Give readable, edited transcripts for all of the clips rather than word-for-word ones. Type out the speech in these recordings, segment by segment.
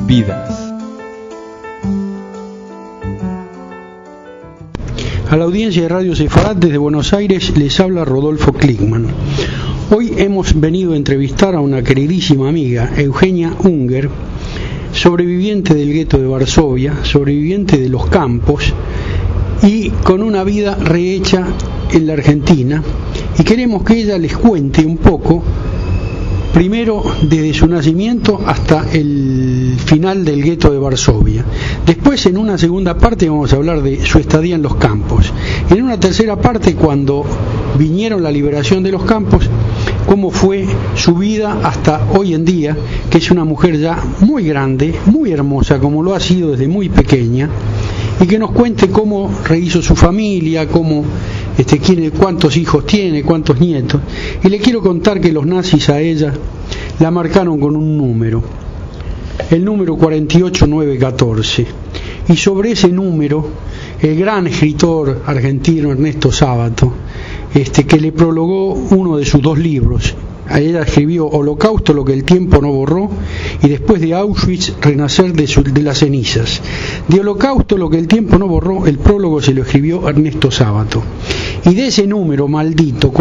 vidas. A la audiencia de Radio Sefarat desde Buenos Aires les habla Rodolfo Klickman. Hoy hemos venido a entrevistar a una queridísima amiga, Eugenia Unger, sobreviviente del gueto de Varsovia, sobreviviente de los campos y con una vida rehecha en la Argentina, y queremos que ella les cuente un poco, primero desde su nacimiento hasta el final del gueto de Varsovia. Después, en una segunda parte, vamos a hablar de su estadía en los campos. En una tercera parte, cuando vinieron la liberación de los campos, cómo fue su vida hasta hoy en día, que es una mujer ya muy grande, muy hermosa, como lo ha sido desde muy pequeña, y que nos cuente cómo rehizo su familia, cómo cuántos hijos tiene, cuántos nietos. Y le quiero contar que los nazis a ella la marcaron con un número, el número 48914, y sobre ese número el gran escritor argentino Ernesto Sábato, que le prologó uno de sus dos libros. Ella escribió Holocausto, lo que el tiempo no borró, y después de Auschwitz, Renacer de las cenizas. De Holocausto, lo que el tiempo no borró, el prólogo se lo escribió Ernesto Sábato. Y de ese número maldito,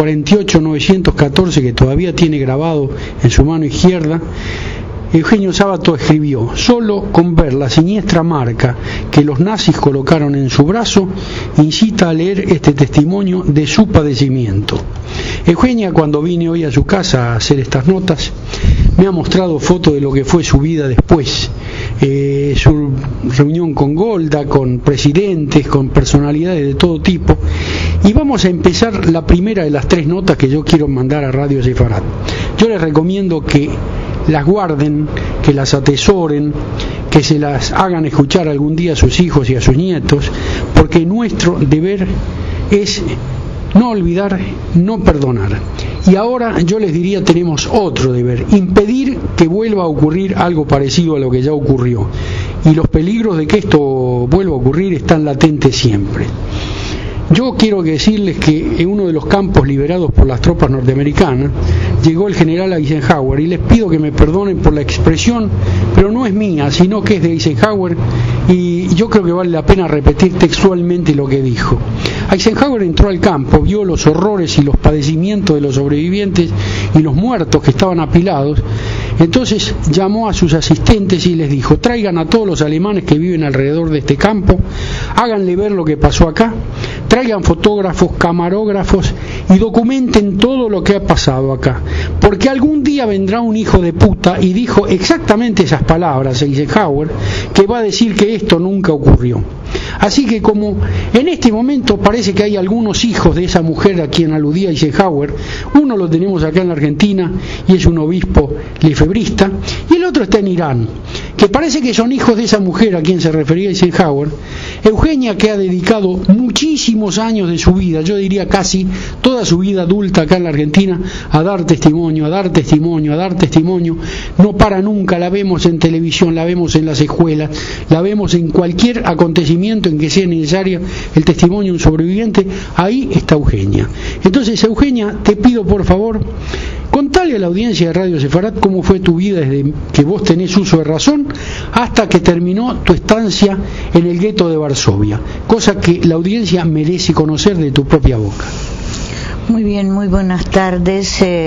48914, que todavía tiene grabado en su mano izquierda, Eugenio Sábato escribió: solo con ver la siniestra marca que los nazis colocaron en su brazo, incita a leer este testimonio de su padecimiento. Eugenia, cuando vine hoy a su casa a hacer estas notas, me ha mostrado fotos de lo que fue su vida después, su reunión con Golda, con presidentes, con personalidades de todo tipo. Y vamos a empezar la primera de las tres notas que yo quiero mandar a Radio Sefarat. Yo les recomiendo que las guarden, que las atesoren, que se las hagan escuchar algún día a sus hijos y a sus nietos, porque nuestro deber es no olvidar, no perdonar. Y ahora yo les diría, tenemos otro deber: impedir que vuelva a ocurrir algo parecido a lo que ya ocurrió. Y los peligros de que esto vuelva a ocurrir están latentes siempre. Yo quiero decirles que en uno de los campos liberados por las tropas norteamericanas llegó el general Eisenhower, y les pido que me perdonen por la expresión, pero no es mía, sino que es de Eisenhower, y yo creo que vale la pena repetir textualmente lo que dijo. Eisenhower entró al campo, vio los horrores y los padecimientos de los sobrevivientes y los muertos que estaban apilados. Entonces llamó a sus asistentes y les dijo: traigan a todos los alemanes que viven alrededor de este campo, háganle ver lo que pasó acá, traigan fotógrafos, camarógrafos y documenten todo lo que ha pasado acá, porque algún día vendrá un hijo de puta, y dijo exactamente esas palabras Eisenhower, que va a decir que esto nunca ocurrió. Así que, como en este momento parece que hay algunos hijos de esa mujer a quien aludía Eisenhower, uno lo tenemos acá en la Argentina y es un obispo lefebrista, y el otro está en Irán, que parece que son hijos de esa mujer a quien se refería Eisenhower. Eugenia, que ha dedicado muchísimos años de su vida, yo diría casi toda su vida adulta acá en la Argentina, a dar testimonio, a dar testimonio, a dar testimonio, no para nunca. La vemos en televisión, la vemos en las escuelas, la vemos en cualquier acontecimiento en que sea necesario el testimonio de un sobreviviente. Ahí está Eugenia. Entonces, Eugenia, te pido por favor, contale a la audiencia de Radio Sefarat cómo fue tu vida desde que vos tenés uso de razón hasta que terminó tu estancia en el gueto de Varsovia, cosa que la audiencia merece conocer de tu propia boca. Muy bien, muy buenas tardes.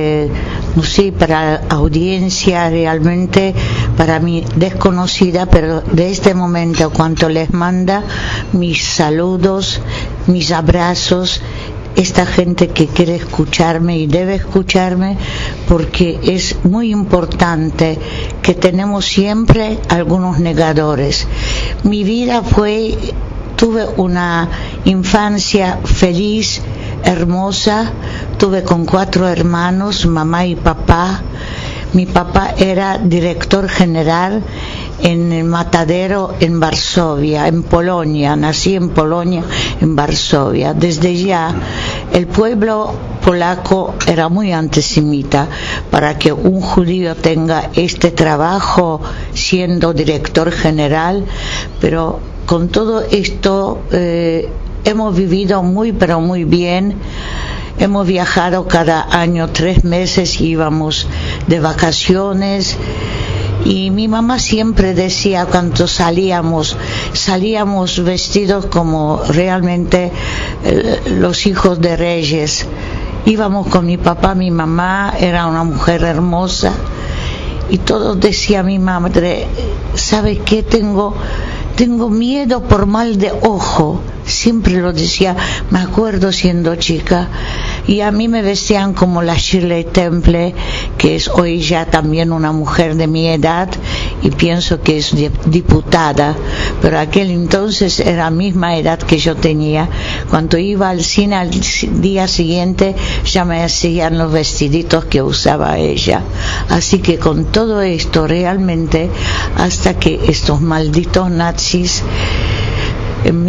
Sí, para la audiencia realmente, para mí desconocida, pero de este momento cuanto les manda mis saludos, mis abrazos, esta gente que quiere escucharme y debe escucharme, porque es muy importante que tenemos siempre algunos negadores. Mi vida tuve una infancia feliz, hermosa. Tuve con 4 hermanos, mamá y papá. Mi papá era director general en el matadero en Varsovia, en Polonia. Nací en Polonia, en Varsovia. Desde ya, el pueblo polaco era muy antisemita. Para que un judío tenga este trabajo siendo director general, pero con todo esto hemos vivido muy, pero muy bien. Hemos viajado cada año 3 meses, íbamos de vacaciones, Y mi mamá siempre decía, cuando salíamos vestidos como realmente los hijos de reyes. Íbamos con mi papá, mi mamá era una mujer hermosa, y todos decía mi madre, ¿sabe qué? Tengo miedo por mal de ojo. Siempre lo decía, me acuerdo siendo chica. Y a mí me vestían como la Shirley Temple, que es hoy ya también una mujer de mi edad, y pienso que es diputada, pero aquel entonces era la misma edad que yo tenía. Cuando iba al cine al día siguiente ya me hacían los vestiditos que usaba ella. Así que con todo esto realmente, hasta que estos malditos nazis en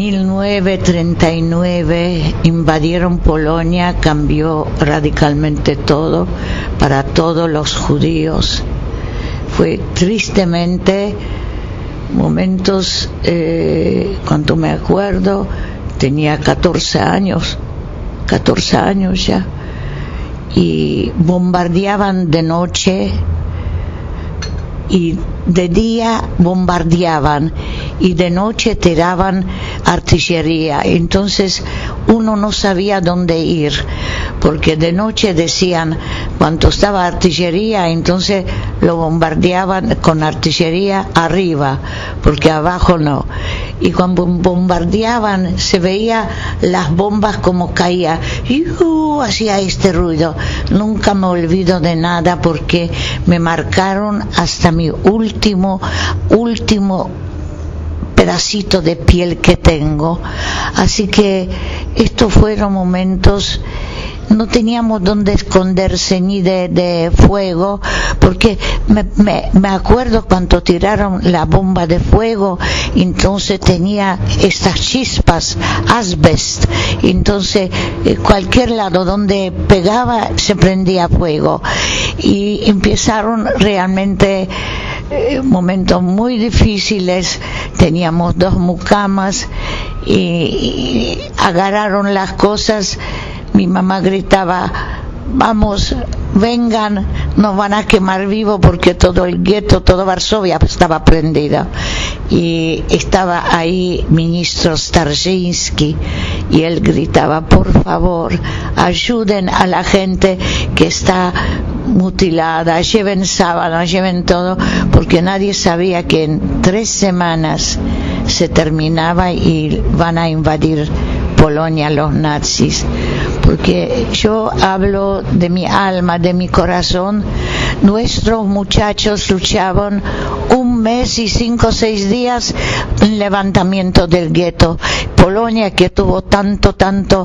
1939 invadieron Polonia, cambió radicalmente todo para todos los judíos. Fue tristemente momentos, cuando me acuerdo, tenía 14 años ya, y bombardeaban de noche y de día bombardeaban y de noche tiraban artillería. Entonces uno no sabía dónde ir, porque de noche decían, cuando estaba artillería, entonces lo bombardeaban con artillería arriba, porque abajo no. Y cuando bombardeaban se veía las bombas como caía y hacía este ruido. Nunca me olvido de nada, porque me marcaron hasta mi último pedacito de piel que tengo. Así que estos fueron momentos. No teníamos donde esconderse ni de fuego, porque me acuerdo cuando tiraron la bomba de fuego, entonces tenía estas chispas, asbest, entonces cualquier lado donde pegaba se prendía fuego, y empezaron realmente momentos muy difíciles. Teníamos 2 mucamas y agarraron las cosas. Mi mamá gritaba, vamos, vengan, nos van a quemar vivo, porque todo el gueto, toda Varsovia estaba prendida. Y estaba ahí ministro Starzyński, y él gritaba, por favor, ayuden a la gente que está mutilada, lleven sábanas, lleven todo, porque nadie sabía que en 3 semanas se terminaba y van a invadir Polonia los nazis. Porque yo hablo de mi alma, de mi corazón. Nuestros muchachos luchaban 1 mes y 5 o 6 días en levantamiento del gueto. Polonia, que tuvo tanto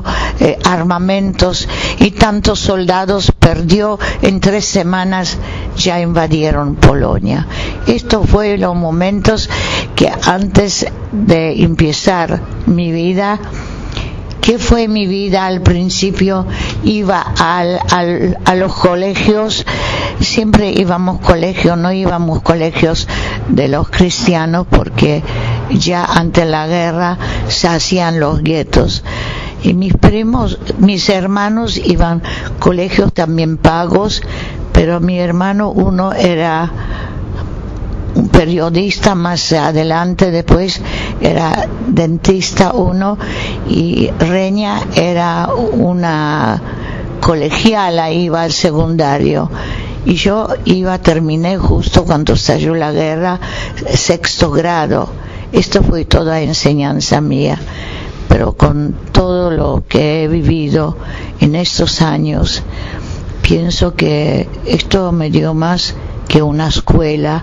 armamentos y tantos soldados, perdió en 3 semanas, ya invadieron Polonia. Estos fueron los momentos que antes de empezar mi vida. ¿Qué fue mi vida al principio? Iba a los colegios, siempre íbamos colegios, no íbamos colegios de los cristianos, porque ya ante la guerra se hacían los guetos. Y mis hermanos iban colegios también pagos, pero mi hermano uno era un periodista, más adelante después era dentista uno, y Reña era una colegiala, iba al secundario, y yo terminé justo cuando estalló la guerra, 6º grado. Esto fue toda enseñanza mía, pero con todo lo que he vivido en estos años, pienso que esto me dio más que una escuela.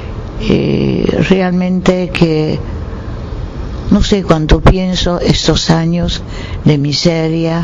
Realmente que no sé cuánto pienso estos años de miseria.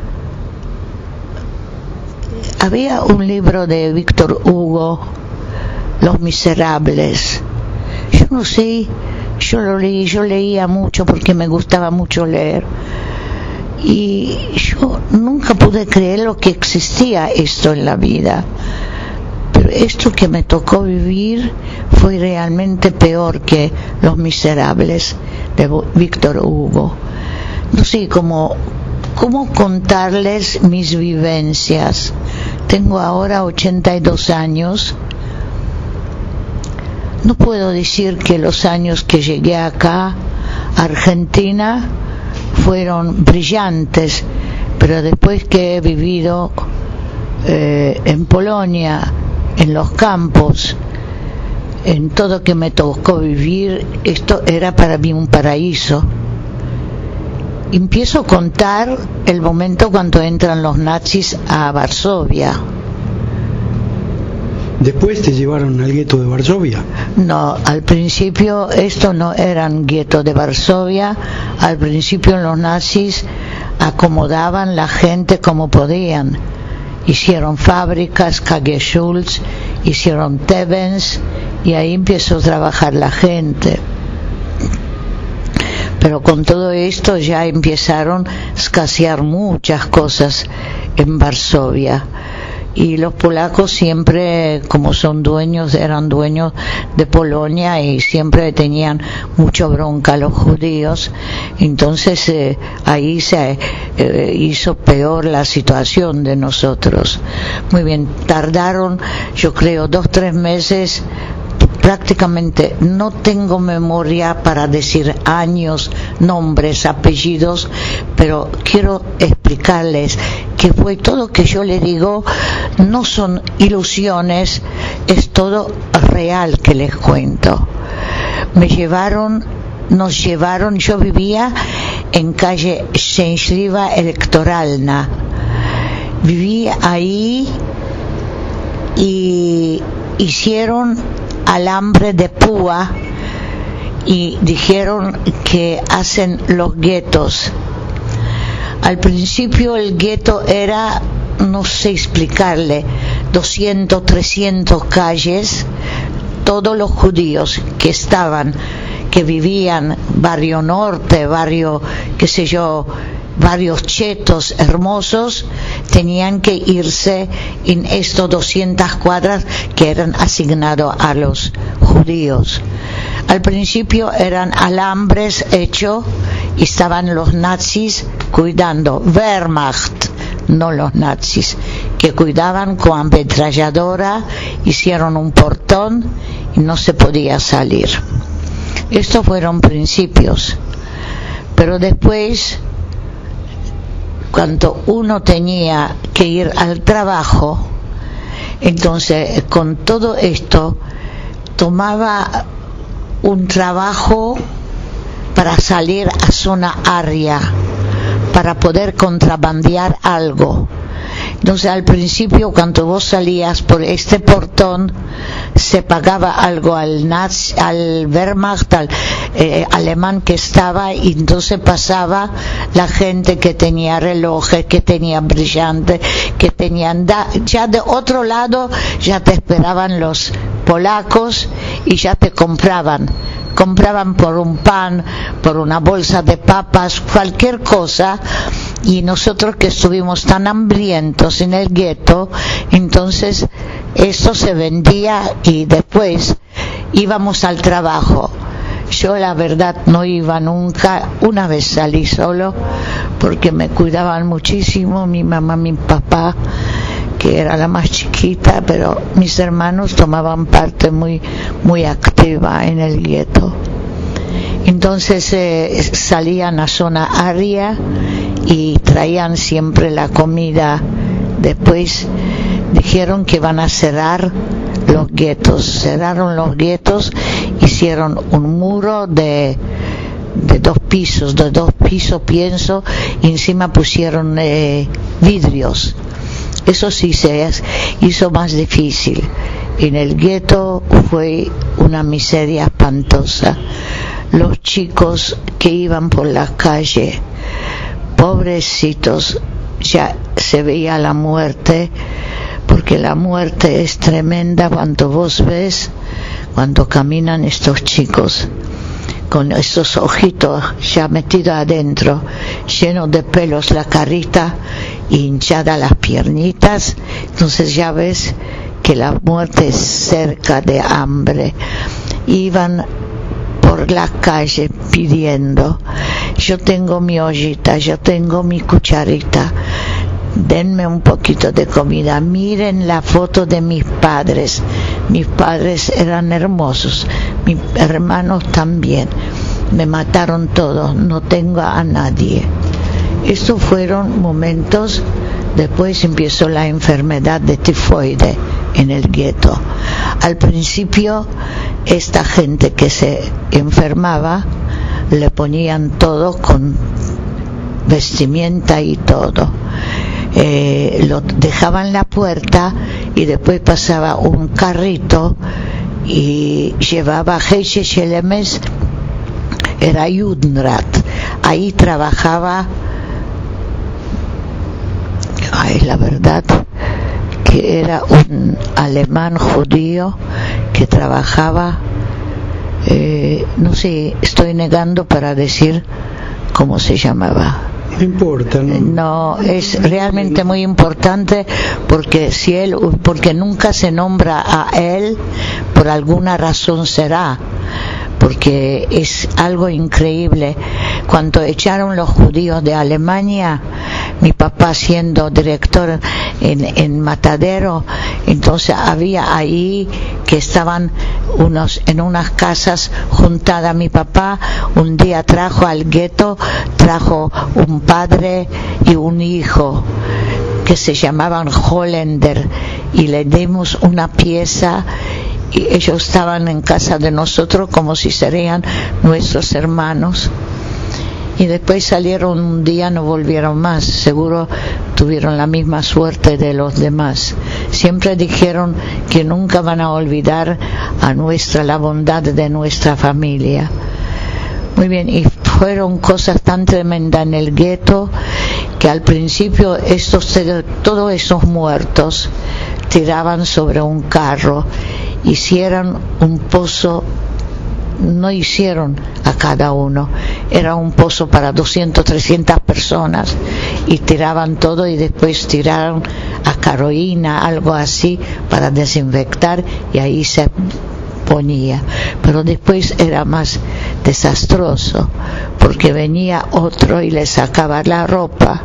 Había un libro de Víctor Hugo, Los Miserables. Yo no sé, yo lo leí, yo leía mucho porque me gustaba mucho leer, y yo nunca pude creer lo que existía esto en la vida. Pero esto que me tocó vivir fue realmente peor que Los Miserables de Víctor Hugo. No sé cómo contarles mis vivencias. Tengo ahora 82 años. no puedo decir que los años que llegué acá a Argentina fueron brillantes, pero después que he vivido en Polonia, en los campos, en todo que me tocó vivir, esto era para mí un paraíso. Empiezo a contar el momento cuando entran los nazis a Varsovia. ¿Después te llevaron al gueto de Varsovia? No, al principio esto no eran guetos de Varsovia. Al principio los nazis acomodaban la gente como podían. Hicieron fábricas, KG Schulz, hicieron Tebens, y ahí empezó a trabajar la gente. Pero con todo esto ya empezaron a escasear muchas cosas en Varsovia. Y los polacos siempre, como son dueños, eran dueños de Polonia y siempre tenían mucha bronca a los judíos. Entonces ahí se hizo peor la situación de nosotros. Muy bien, tardaron, yo creo, 2-3 meses. Prácticamente no tengo memoria para decir años, nombres, apellidos, pero quiero explicarles que fue todo que yo le digo, no son ilusiones, es todo real que les cuento. Nos llevaron, yo vivía en calle Szczęśliwa Elektoralna, viví ahí y hicieron alambre de púa y dijeron que hacen los guetos. Al principio el gueto era, no sé explicarle, 200, 300 calles, todos los judíos que vivían barrio norte, barrio, qué sé yo, varios chetos hermosos, tenían que irse en estos 200 cuadras que eran asignados a los judíos. Al principio eran alambres hechos y estaban los nazis cuidando, Wehrmacht, no los nazis, que cuidaban con ametralladora, hicieron un portón y no se podía salir. Estos fueron principios, pero después, cuando uno tenía que ir al trabajo, entonces con todo esto tomaba un trabajo para salir a zona aria, para poder contrabandear algo. Entonces al principio, cuando vos salías por este portón, se pagaba algo al Wehrmacht, al alemán que estaba, y entonces pasaba la gente que tenía relojes, que tenía brillantes, que tenían ya de otro lado ya te esperaban los polacos y ya te compraban por un pan, por una bolsa de papas, cualquier cosa. Y nosotros que estuvimos tan hambrientos en el gueto, entonces esto se vendía y después íbamos al trabajo. Yo la verdad no iba nunca, una vez salí solo porque me cuidaban muchísimo, mi mamá, mi papá, que era la más chiquita, pero mis hermanos tomaban parte muy, muy activa en el gueto. Entonces salían a zona aria y traían siempre la comida. Después dijeron que van a cerrar los guetos, cerraron los guetos, hicieron un muro de 2 pisos, pienso, y encima pusieron vidrios. Eso sí se hizo más difícil. En el gueto fue una miseria espantosa. Los chicos que iban por la calle, pobrecitos, ya se veía la muerte, porque la muerte es tremenda cuando vos ves, cuando caminan estos chicos con estos ojitos ya metidos adentro, llenos de pelos la carita, hinchada las piernitas. Entonces ya ves que la muerte es cerca de hambre. Iban por la calle pidiendo: yo tengo mi ollita, yo tengo mi cucharita, denme un poquito de comida, miren la foto de mis padres eran hermosos, mis hermanos también, me mataron todos, no tengo a nadie. Estos fueron momentos. Después empezó la enfermedad de tifoide en el gueto. Al principio, esta gente que se enfermaba le ponían todo con vestimenta y todo. Lo dejaban en la puerta y después pasaba un carrito y llevaba Heche Shelemes, era Judenrat. Ahí trabajaba. Es la verdad que era un alemán judío que trabajaba, no sé, estoy negando para decir cómo se llamaba. No importa, ¿no? No, es realmente muy importante porque nunca se nombra a él, por alguna razón será. Porque es algo increíble. Cuando echaron los judíos de Alemania, mi papá siendo director en Matadero, entonces había ahí que estaban en unas casas juntadas. Mi papá un día trajo al gueto, trajo un padre y un hijo que se llamaban Holländer, y le dimos una pieza. Y ellos estaban en casa de nosotros como si serían nuestros hermanos. Y después salieron un día, no volvieron más. Seguro tuvieron la misma suerte de los demás. Siempre dijeron que nunca van a olvidar la bondad de nuestra familia. Muy bien, y fueron cosas tan tremendas en el gueto que al principio todos esos muertos tiraban sobre un carro. Hicieron un pozo, no hicieron a cada uno, era un pozo para 200, 300 personas, y tiraban todo y después tiraron a Carolina, algo así, para desinfectar, y ahí se ponía. Pero después era más desastroso, porque venía otro y le sacaba la ropa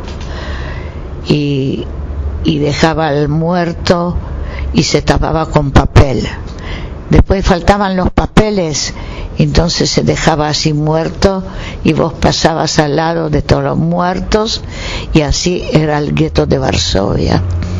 y dejaba al muerto y se tapaba con papel. Después faltaban los papeles, entonces se dejaba así muerto y vos pasabas al lado de todos los muertos, y así era el gueto de Varsovia.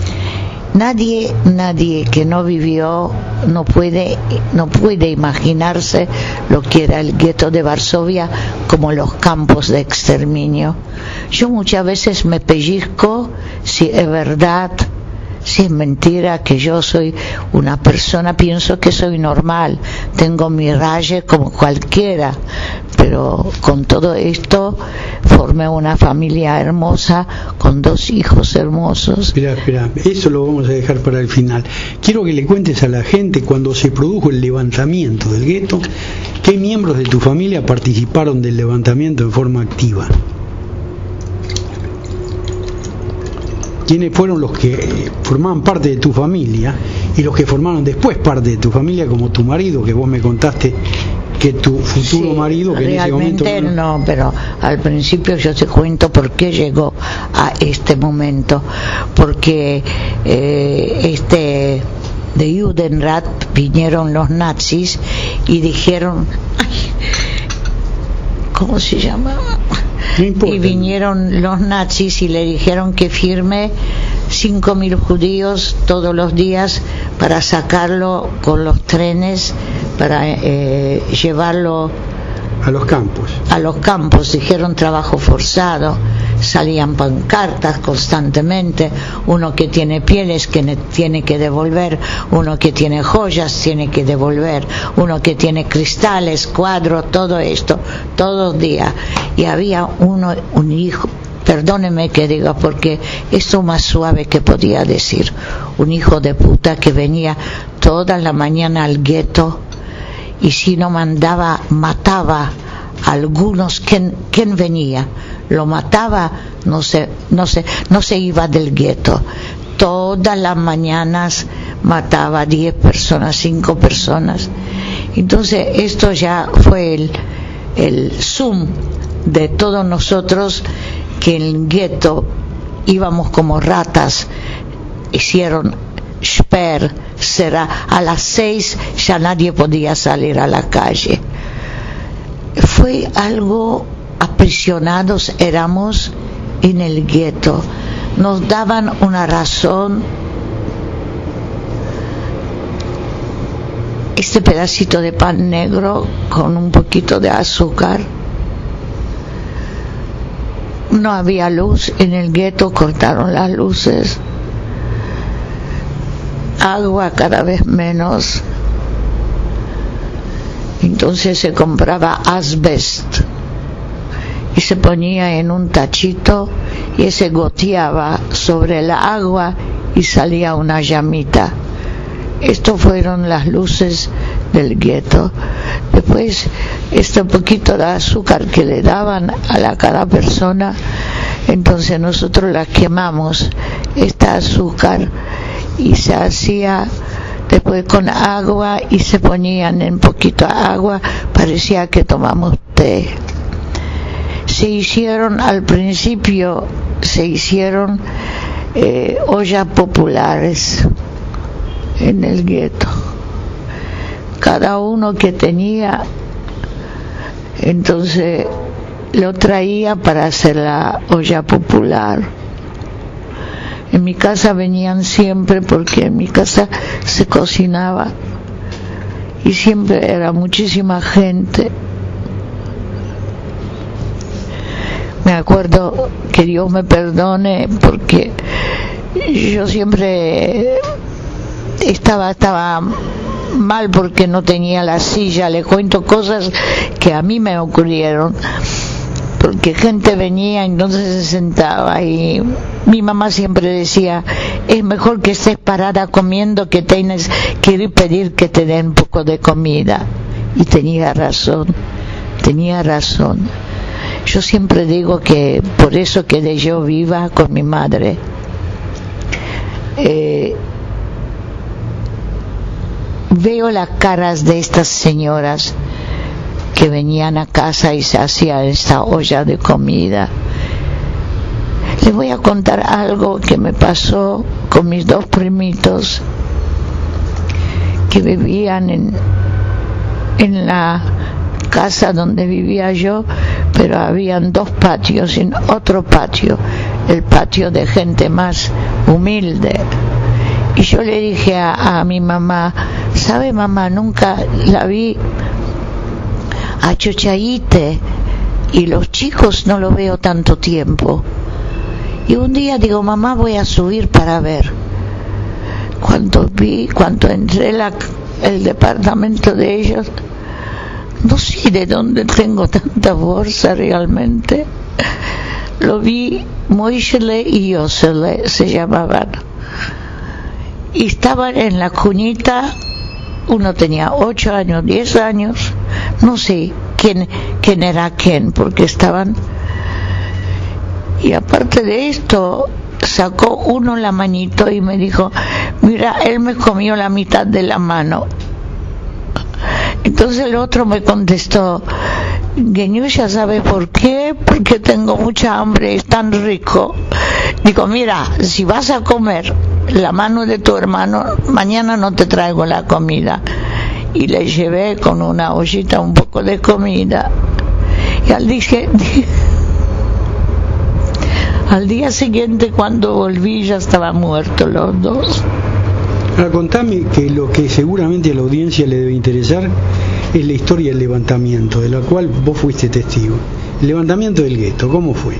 Nadie que no vivió no puede imaginarse lo que era el gueto de Varsovia, como los campos de exterminio. Yo muchas veces me pellizco si es verdad, si es mentira, que yo soy una persona, pienso que soy normal, tengo mi raye como cualquiera, pero con todo esto formé una familia hermosa con 2 hijos hermosos. Espera, eso lo vamos a dejar para el final. Quiero que le cuentes a la gente, cuando se produjo el levantamiento del gueto, ¿qué miembros de tu familia participaron del levantamiento en forma activa? ¿Quiénes fueron los que formaban parte de tu familia y los que formaron después parte de tu familia, como tu marido, que vos me contaste que tu futuro marido, que en ese momento no, pero al principio yo te cuento por qué llegó a este momento, porque de Judenrat vinieron los nazis y dijeron, ¿cómo se llamaba? No importa. Y vinieron los nazis y le dijeron que firme 5.000 judíos todos los días para sacarlo con los trenes, para llevarlo a los campos. A los campos, dijeron trabajo forzado. Salían pancartas constantemente, uno que tiene pieles que tiene que devolver, uno que tiene joyas tiene que devolver, uno que tiene cristales, cuadros, todo esto, todos los días. Y había un hijo, perdóneme que diga, porque esto más suave que podía decir, un hijo de puta que venía toda la mañana al gueto, y si no mandaba, mataba a algunos. ¿Quién venía? Lo mataba, no se iba del gueto. Todas las mañanas mataba 10 personas, 5 personas. Entonces esto ya fue el zoom de todos nosotros, que el gueto íbamos como ratas. Hicieron Sperr, será a las 6 ya nadie podía salir a la calle. Fue algo, aprisionados éramos en el gueto. Nos daban una razón, este pedacito de pan negro con un poquito de azúcar. No había luz en el gueto, cortaron las luces. Agua cada vez menos. Entonces se compraba asbest y se ponía en un tachito y ese goteaba sobre el agua y salía una llamita. Estos fueron las luces del gueto. Después este poquito de azúcar que le daban a cada persona, entonces nosotros la quemamos, este azúcar, y se hacía después con agua y se ponían en poquito agua, parecía que tomamos té. Se hicieron al principio, ollas populares en el gueto. Cada uno que tenía, entonces lo traía para hacer la olla popular. En mi casa venían siempre, porque en mi casa se cocinaba y siempre era muchísima gente. Me acuerdo, que Dios me perdone, porque yo siempre estaba mal porque no tenía la silla. Le cuento cosas que a mí me ocurrieron, porque gente venía, entonces se sentaba y mi mamá siempre decía: es mejor que estés parada comiendo que tienes que ir a pedir que te den un poco de comida. Y tenía razón. Yo siempre digo que por eso quedé yo viva con mi madre. Veo las caras de estas señoras que venían a casa y se hacía esta olla de comida. Les voy a contar algo que me pasó con mis dos primitos que vivían en la casa donde vivía yo, pero habían dos patios. En otro patio, el patio de gente más humilde. Y yo le dije a mi mamá: ¿sabe, mamá? Nunca la vi a Chochaite y los chicos no lo veo tanto tiempo. Y un día digo: mamá, voy a subir para ver. Cuando entré el departamento de ellos, no sé de dónde tengo tanta fuerza realmente. Lo vi, Moishele y Yosele se llamaban, y estaban en la cunita. Uno tenía 8 años, 10 años, no sé quién era quién, porque estaban. Y aparte de esto, sacó uno la manito y me dijo: mira, él me comió la mitad de la mano. Entonces el otro me contestó: Geñusha, ¿sabe por qué? Porque tengo mucha hambre, es tan rico. Digo: mira, si vas a comer la mano de tu hermano, mañana no te traigo la comida. Y le llevé con una ollita un poco de comida. Y al día siguiente, cuando volví, ya estaban muertos los dos. Ahora contame, que lo que seguramente a la audiencia le debe interesar es la historia del levantamiento, de la cual vos fuiste testigo. El levantamiento del gueto, ¿cómo fue?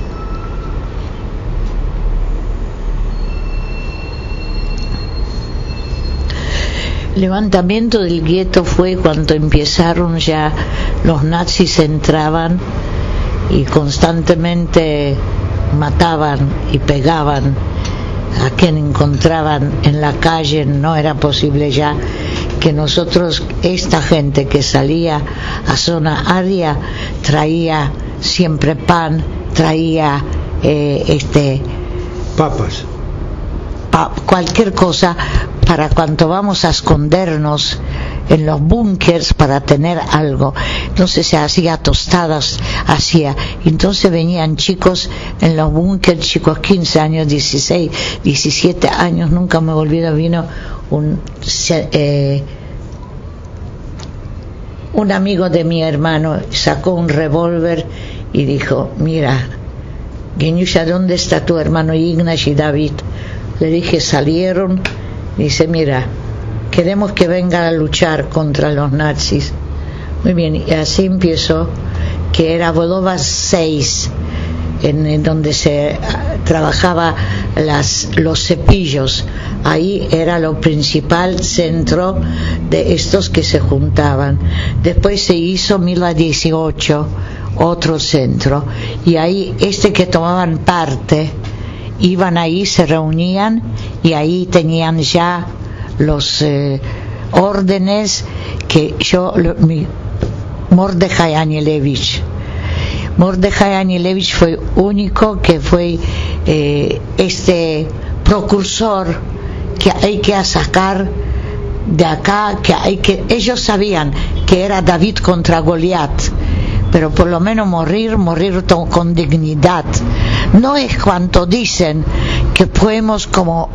El levantamiento del gueto fue cuando empezaron ya, los nazis entraban y constantemente mataban y pegaban a quien encontraban en la calle. No era posible ya que nosotros, esta gente que salía a zona área, traía siempre pan, traía papas, cualquier cosa para cuando vamos a escondernos en los búnkers para tener algo. Entonces se hacía tostadas, entonces venían chicos en los búnkers, chicos 15 años, 16, 17 años, nunca me olvido, vino un amigo de mi hermano, sacó un revólver y dijo: mira, Genyusha, ¿dónde está tu hermano Ignash y David? Le dije: salieron. Dice: mira, queremos que vengan a luchar contra los nazis. Muy bien, y así empezó, que era Vodova 6, en donde se trabajaba los cepillos. Ahí era lo principal centro de estos que se juntaban. Después se hizo Mila 18, otro centro, y ahí que tomaban parte iban ahí, se reunían y ahí tenían ya los órdenes que Mordechai Anielewicz fue único que fue precursor que hay que sacar de acá, ellos sabían que era David contra Goliat, pero por lo menos morir con dignidad. No es cuanto dicen que fuimos como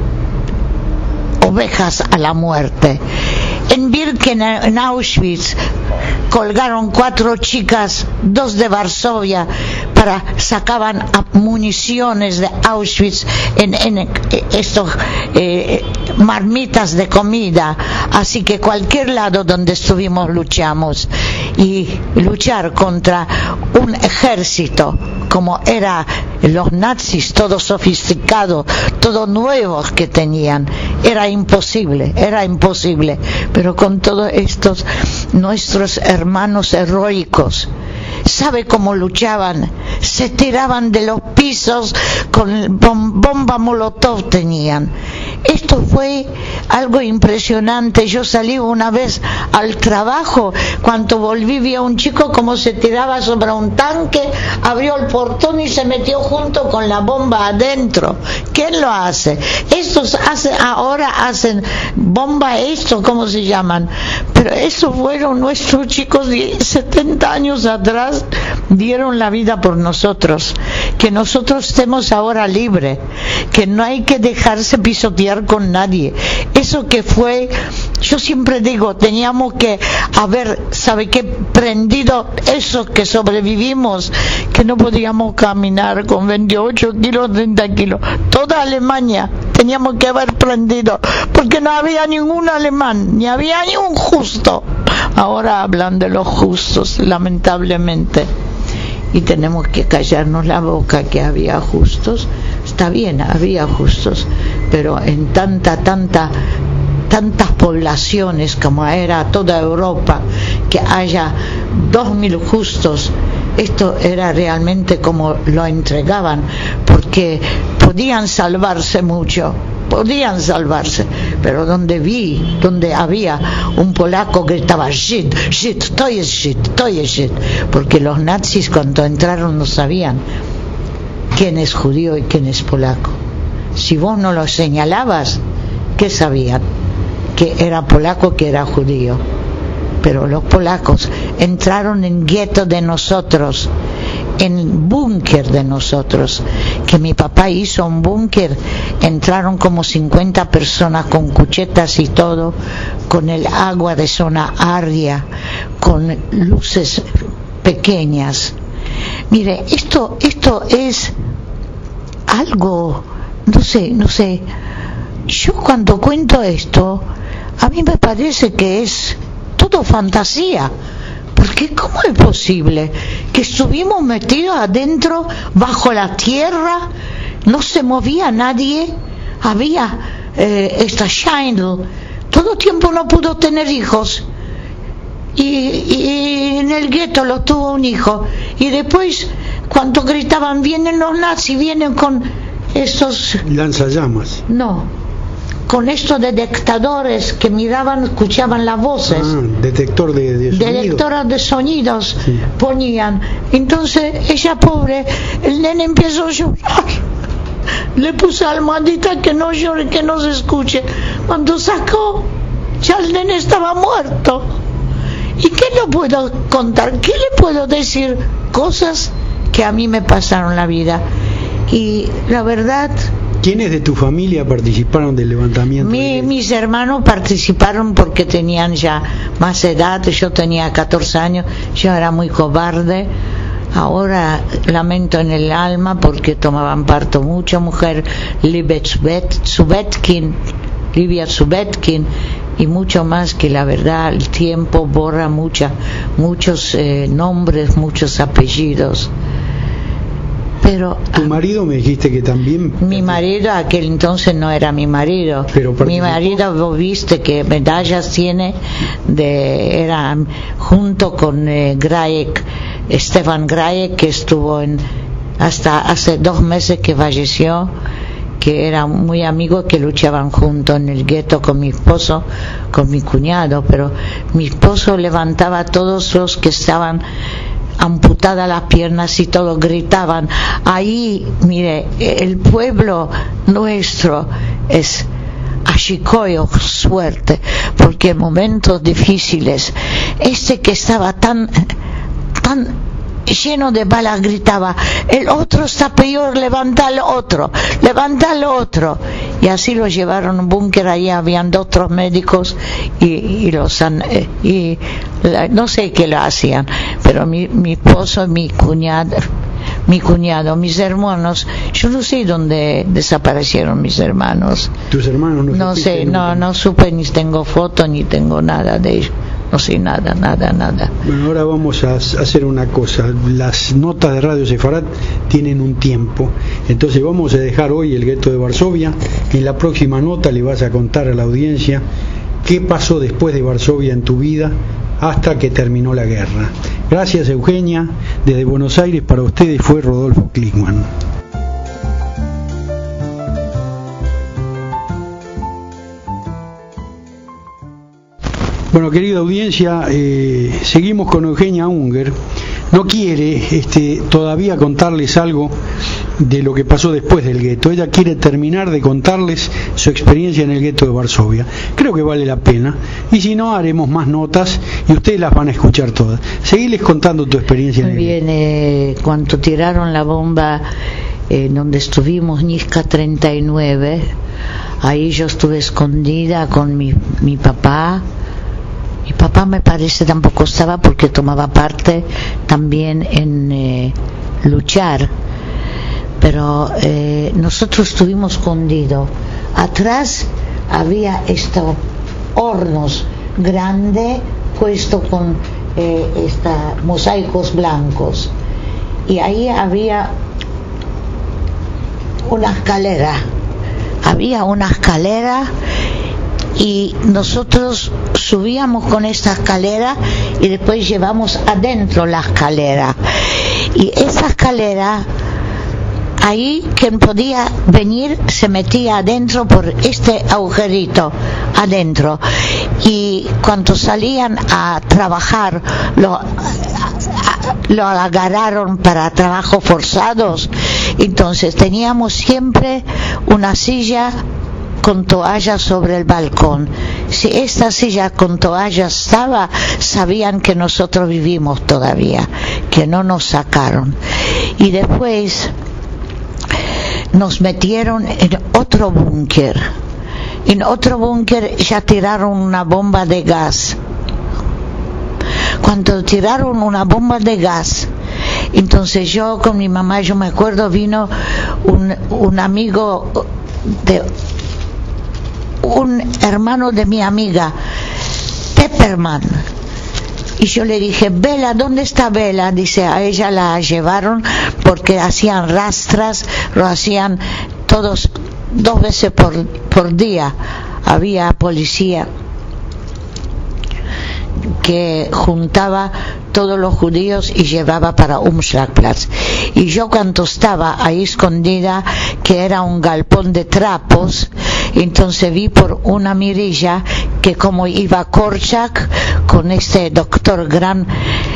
ovejas a la muerte. En Birkenau, en Auschwitz, colgaron 4 chicas, 2 de Varsovia, sacaban municiones de Auschwitz en estos marmitas de comida. Así que cualquier lado donde estuvimos luchamos, y luchar contra un ejército como era los nazis, todo sofisticado, todo nuevos que tenían, era imposible. Pero con todos estos nuestros hermanos heroicos, ¿sabe cómo luchaban? Se tiraban de los pisos, con bomba molotov tenían. Esto fue algo impresionante. Yo salí una vez al trabajo, cuando volví vi a un chico como se tiraba sobre un tanque, abrió el portón y se metió junto con la bomba adentro. ¿Quién lo hace? Ahora hacen bomba, ¿cómo se llaman? Pero eso fueron nuestros chicos de 70 años atrás, dieron la vida por nosotros, que nosotros estemos ahora libres, que no hay que dejarse pisotear con nadie. Eso que fue, yo siempre digo, teníamos que haber, ¿sabe qué? Prendido esos que sobrevivimos, que no podíamos caminar con 28 kilos, 30 kilos, toda Alemania teníamos que haber prendido, porque no había ningún alemán, ni había ni un justo. Ahora hablan de los justos, lamentablemente, y tenemos que callarnos la boca. Que había justos, está bien, había justos, pero en tantas poblaciones como era toda Europa, que haya 2.000 justos, esto era realmente como lo entregaban, porque podían salvarse mucho, pero donde había un polaco que gritaba Żyd, to jest Żyd, porque los nazis cuando entraron no sabían quién es judío y quién es polaco. Si vos no lo señalabas, ¿qué sabían? Que era polaco, que era judío. Pero los polacos entraron en gueto de nosotros, en búnker de nosotros, que mi papá hizo un búnker. Entraron como 50 personas con cuchetas y todo, con el agua de zona árida, con luces pequeñas. Mire, esto es algo, no sé, yo cuando cuento esto, a mí me parece que es todo fantasía, porque ¿cómo es posible que estuvimos metidos adentro, bajo la tierra, no se movía nadie? Había esta Scheindl, todo tiempo no pudo tener hijos, y en el gueto lo tuvo un hijo, y después cuando gritaban vienen los nazis, vienen con estos lanzallamas, con esto de detectadores que miraban, escuchaban las voces. Detectores de sonidos, sí. Ponían. Entonces ella, pobre, el nene empezó a llorar. Le puse almohadita que no llore, que no se escuche. Cuando sacó, ya el nene estaba muerto. ¿Y qué le puedo contar? ¿Qué le puedo decir? Cosas que a mí me pasaron en la vida. Y la verdad... ¿Quiénes de tu familia participaron del levantamiento? Mis hermanos participaron porque tenían ya más edad. Yo tenía 14 años, yo era muy cobarde. Ahora lamento en el alma porque tomaban parte mucha mujer, Livia Subetkin y mucho más, que la verdad el tiempo borra muchos nombres, muchos apellidos. Pero tu marido me dijiste que también... Mi marido aquel entonces no era mi marido. Mi marido, vos viste que medallas tiene, era junto con Stefan Grajek, que estuvo hasta hace 2 meses que falleció, que era muy amigo, que luchaban juntos en el gueto con mi esposo, con mi cuñado. Pero mi esposo levantaba a todos los que estaban amputadas las piernas y todos gritaban. Ahí, mire, el pueblo nuestro es Ashikoyo, suerte, porque en momentos difíciles, que estaba tan lleno de balas gritaba: el otro está peor, levanta al otro. Y así lo llevaron a un búnker. Ahí habían otros médicos y no sé qué lo hacían, pero mi esposo, mi cuñado, mis hermanos, yo no sé dónde desaparecieron mis hermanos. ¿Tus hermanos? No sé, no supe, ni tengo foto, ni tengo nada de ellos. No sé nada. Bueno, ahora vamos a hacer una cosa. Las notas de Radio Sefarad tienen un tiempo, entonces vamos a dejar hoy el gueto de Varsovia. En la próxima nota le vas a contar a la audiencia qué pasó después de Varsovia en tu vida hasta que terminó la guerra. Gracias, Eugenia. Desde Buenos Aires para ustedes fue Rodolfo Klickman. Bueno, querida audiencia, seguimos con Eugenia Unger. No quiere todavía contarles algo de lo que pasó después del gueto. Ella quiere terminar de contarles su experiencia en el gueto de Varsovia. Creo que vale la pena. Y si no, haremos más notas y ustedes las van a escuchar todas. Seguiles contando tu experiencia en el gueto. Muy bien, cuando tiraron la bomba donde estuvimos, Niska 39, ahí yo estuve escondida con mi papá. Mi papá, me parece, tampoco estaba, porque tomaba parte también en luchar. Pero nosotros estuvimos escondidos. Atrás había estos hornos grandes puestos con mosaicos blancos. Y ahí había una escalera. Y nosotros subíamos con esta escalera y después llevamos adentro la escalera. Y esa escalera, ahí quien podía venir se metía adentro por este agujerito adentro. Y cuando salían a trabajar, lo agarraron para trabajos forzados. Entonces teníamos siempre una silla con toalla sobre el balcón. Si esta silla con toalla estaba, sabían que nosotros vivimos todavía, que no nos sacaron. Y después nos metieron en otro búnker. En otro búnker ya tiraron una bomba de gas. Cuando tiraron una bomba de gas, entonces yo con mi mamá, yo me acuerdo, vino un amigo de un hermano de mi amiga, Pepperman, y yo le dije: Bela, ¿dónde está Bela? Dice, a ella la llevaron porque hacían rastras, lo hacían todos 2 veces por día. Había policía que juntaba todos los judíos y llevaba para Umschlagplatz. Y yo, cuando estaba ahí escondida, que era un galpón de trapos, entonces vi por una mirilla que como iba Korczak con este doctor, gran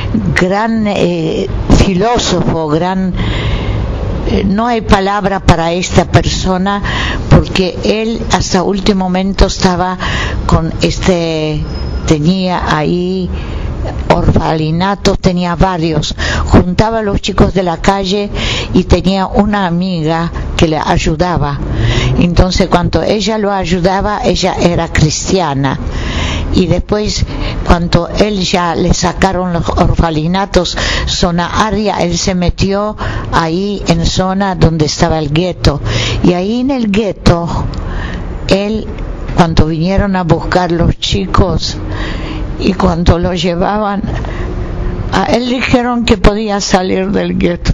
filósofo, no hay palabra para esta persona, porque él hasta último momento estaba tenía ahí orfanatos, tenía varios, juntaba a los chicos de la calle y tenía una amiga que le ayudaba. Entonces cuando ella lo ayudaba, ella era cristiana, y después cuando él ya le sacaron los orfanatos, zona área, él se metió ahí en zona donde estaba el gueto, y ahí en el gueto él, cuando vinieron a buscar los chicos y cuando lo llevaban, a él dijeron que podía salir del gueto,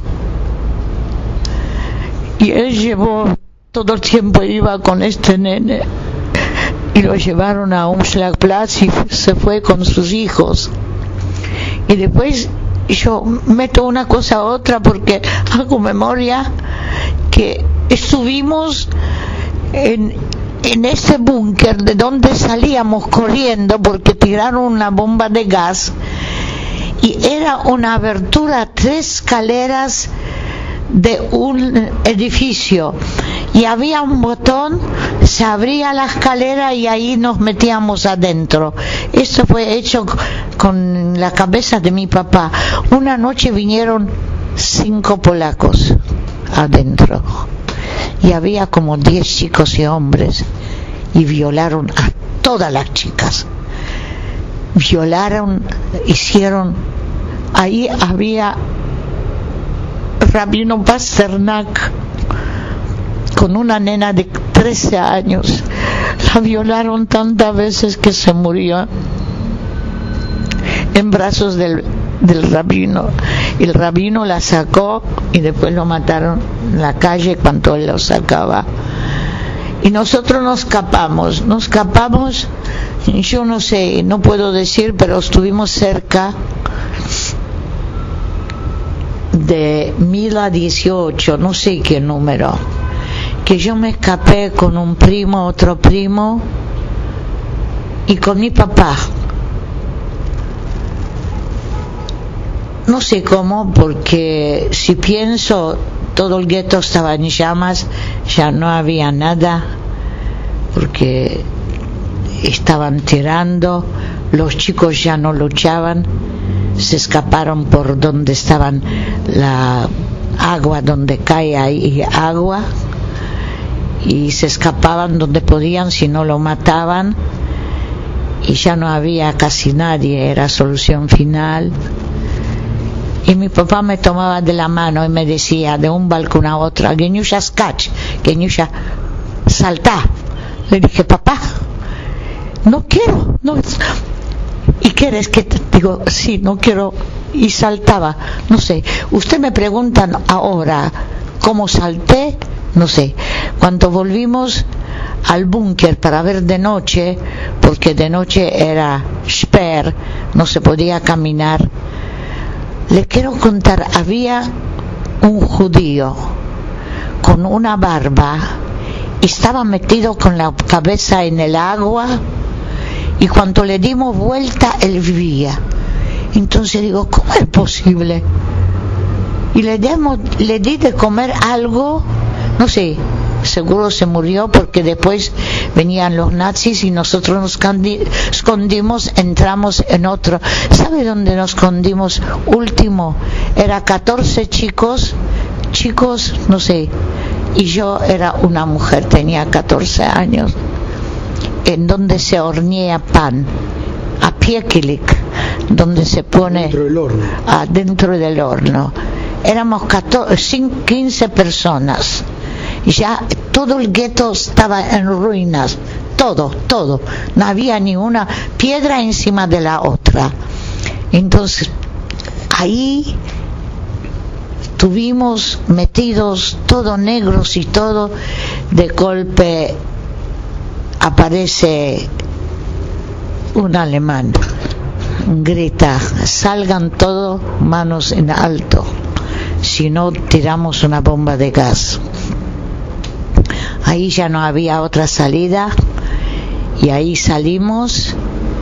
y él llevó todo el tiempo, iba con este nene y lo llevaron a un Schlagplatz y se fue con sus hijos. Y después yo meto una cosa a otra porque hago memoria que estuvimos en ese búnker de donde salíamos corriendo porque tiraron una bomba de gas, y era una abertura, 3 escaleras de un edificio, y había un botón, se abría la escalera y ahí nos metíamos adentro. Esto fue hecho con la cabeza de mi papá. Una noche vinieron 5 polacos adentro y había como 10 chicos y hombres, y violaron a todas las chicas, hicieron, ahí había Rabino Pasternak con una nena de 13 años, la violaron tantas veces que se murió en brazos del rabino. El rabino la sacó y después lo mataron en la calle cuando él lo sacaba. Y nosotros nos escapamos, yo no sé, no puedo decir, pero estuvimos cerca de 1018, no sé qué número, que yo me escapé con un primo, otro primo y con mi papá. No sé cómo, porque si pienso, todo el gueto estaba en llamas, ya no había nada, porque estaban tirando, los chicos ya no luchaban, se escaparon por donde estaban la agua, donde cae ahí agua, y se escapaban donde podían, si no lo mataban, y ya no había casi nadie, era solución final. Y mi papá me tomaba de la mano y me decía de un balcón a otro: Geniusha skach, Geniusha, salta. Le dije: papá, no quiero, no. ¿Y quieres que te digo? Sí, no quiero. Y saltaba, no sé. Usted me preguntan ahora cómo salté, no sé. Cuando volvimos al búnker para ver de noche, porque de noche era sper, no se podía caminar, le quiero contar, había un judío con una barba, estaba metido con la cabeza en el agua, y cuando le dimos vuelta él vivía. Entonces digo: ¿cómo es posible? Y le di de comer algo, no sé, seguro se murió, porque después venían los nazis y nosotros nos escondimos, entramos en otro. ¿Sabe dónde nos escondimos? Último, era 14 chicos, no sé, y yo era una mujer, tenía 14 años, en donde se hornea pan, a piekilik, donde se pone dentro del horno. Éramos 15 personas. Ya todo el gueto estaba en ruinas, todo, no había ni una piedra encima de la otra. Entonces ahí estuvimos metidos, todos negros y todo. De golpe aparece un alemán, grita: salgan todos, manos en alto, si no tiramos una bomba de gas. Ahí ya no había otra salida, y ahí salimos.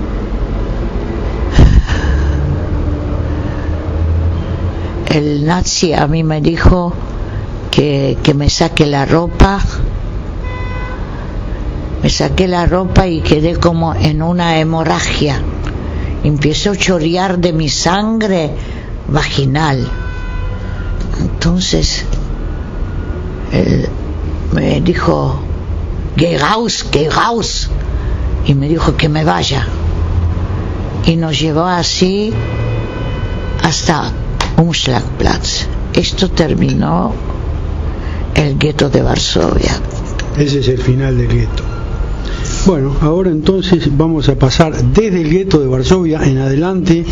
El nazi a mí me dijo que me saque la ropa, me saqué la ropa y quedé como en una hemorragia. Empezó a chorrear de mi sangre vaginal. Entonces él me dijo, geh raus, y me dijo que me vaya, y nos llevó así hasta Umschlagplatz. Esto terminó el gueto de Varsovia. Ese es el final del gueto. Bueno, ahora entonces vamos a pasar desde el gueto de Varsovia en adelante.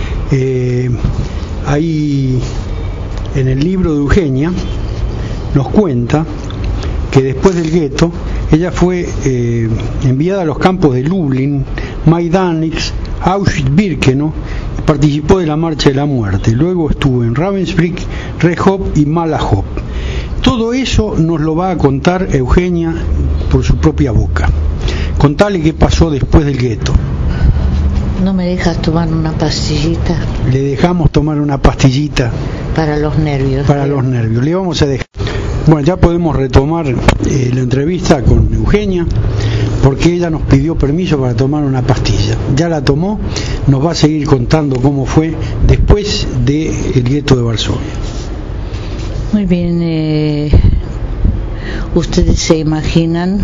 Ahí en el libro de Eugenia nos cuenta que después del gueto ella fue enviada a los campos de Lublin, Majdanek, Auschwitz-Birkenau, y participó de la Marcha de la Muerte. Luego estuvo en Ravensbrück, Rehov y Malahov. Todo eso nos lo va a contar Eugenia por su propia boca. Contale qué pasó después del gueto. ¿No me dejas tomar una pastillita? Le dejamos tomar una pastillita. Para los nervios. Para los nervios. Le vamos a dejar. Bueno, ya podemos retomar la entrevista con Eugenia, porque ella nos pidió permiso para tomar una pastilla. Ya la tomó, nos va a seguir contando cómo fue después del gueto de Varsovia. Muy bien, ustedes se imaginan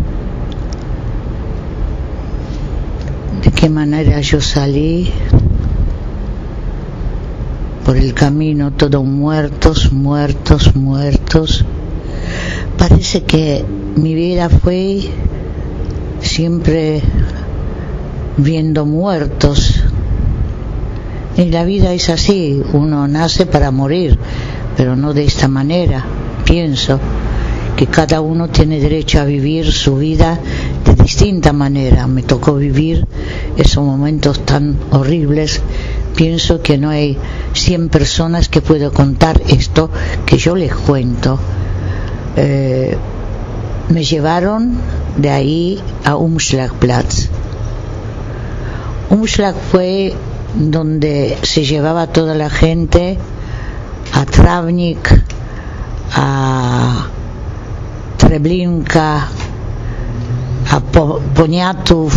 de qué manera yo salí por el camino, todos muertos. Parece que mi vida fue siempre viendo muertos, y la vida es así, uno nace para morir, pero no de esta manera. Pienso que cada uno tiene derecho a vivir su vida de distinta manera. Me tocó vivir esos momentos tan horribles. Pienso que no hay 100 personas que puedan contar esto que yo les cuento. Me llevaron de ahí a Umschlagplatz. Umschlag fue donde se llevaba toda la gente a Travnik, a Treblinka, a Poniatów.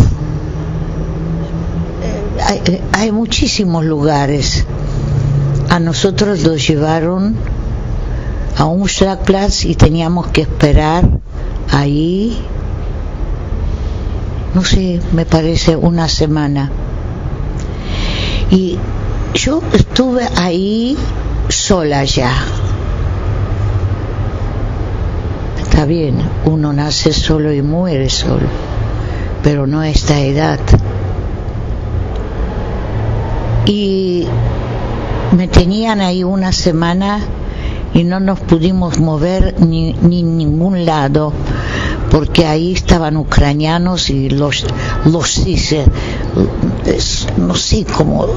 Hay muchísimos lugares. A nosotros nos llevaron a Umschlagplatz y teníamos que esperar ahí, no sé, me parece una semana. Y yo estuve ahí sola ya. Está bien, uno nace solo y muere solo, pero no a esta edad. Y me tenían ahí una semana y no nos pudimos mover ni ningún lado, porque ahí estaban ucranianos y los no sé cómo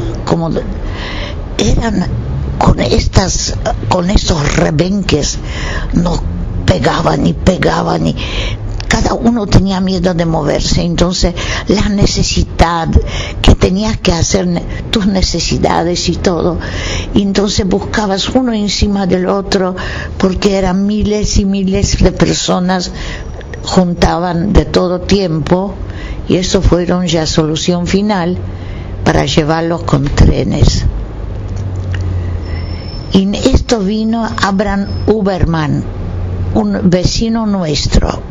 eran con estos rebenques, nos pegaban y cada uno tenía miedo de moverse. Entonces la necesidad que tenías que hacer tus necesidades y todo, y entonces buscabas uno encima del otro, porque eran miles y miles de personas, juntaban de todo tiempo, y eso fueron ya solución final para llevarlos con trenes. Y esto vino Abraham Uberman, un vecino nuestro,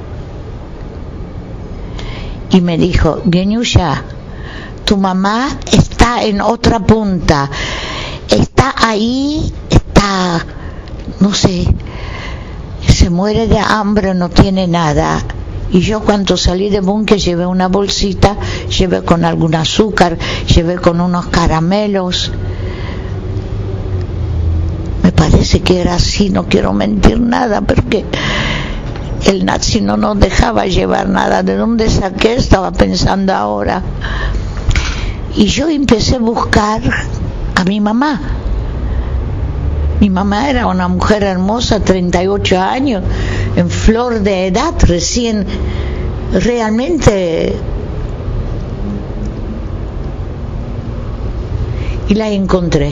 y me dijo: Geniusha, tu mamá está en otra punta, está ahí, no sé, se muere de hambre, no tiene nada. Y yo cuando salí de búnker llevé una bolsita, llevé con algún azúcar, llevé con unos caramelos. Me parece que era así, no quiero mentir nada, porque el nazi no nos dejaba llevar nada. ¿De dónde saqué? Estaba pensando ahora. Y yo empecé a buscar a mi mamá. Mi mamá era una mujer hermosa, 38 años, en flor de edad, recién, realmente. Y la encontré,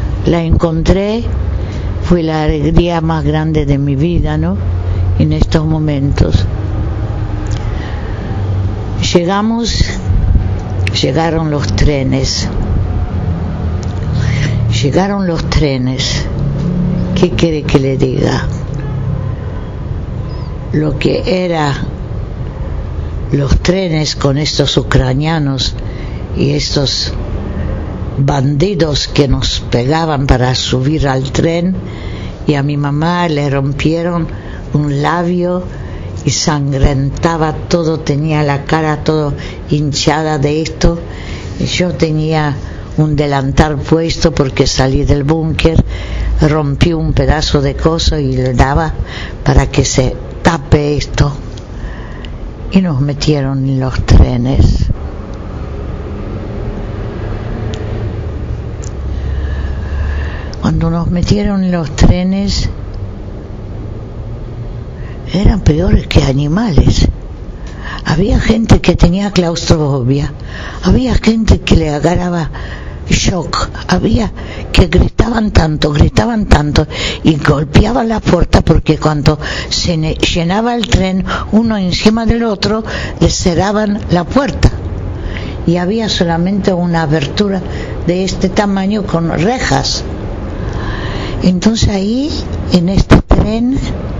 fue la alegría más grande de mi vida, ¿no? En estos momentos. Llegaron los trenes. ¿Qué quiere que le diga? Lo que era los trenes con estos ucranianos y estos bandidos que nos pegaban para subir al tren, y a mi mamá le rompieron un labio y sangrentaba todo, tenía la cara todo hinchada de esto, y yo tenía un delantal puesto porque salí del búnker, rompí un pedazo de coso y le daba para que se tape esto, y nos metieron en los trenes. Cuando nos metieron en los trenes eran peores que animales. Había gente que tenía claustrofobia, había gente que le agarraba shock, había que gritaban tanto y golpeaban la puerta, porque cuando se llenaba el tren uno encima del otro les cerraban la puerta, y había solamente una abertura de este tamaño con rejas. Entonces ahí en este tren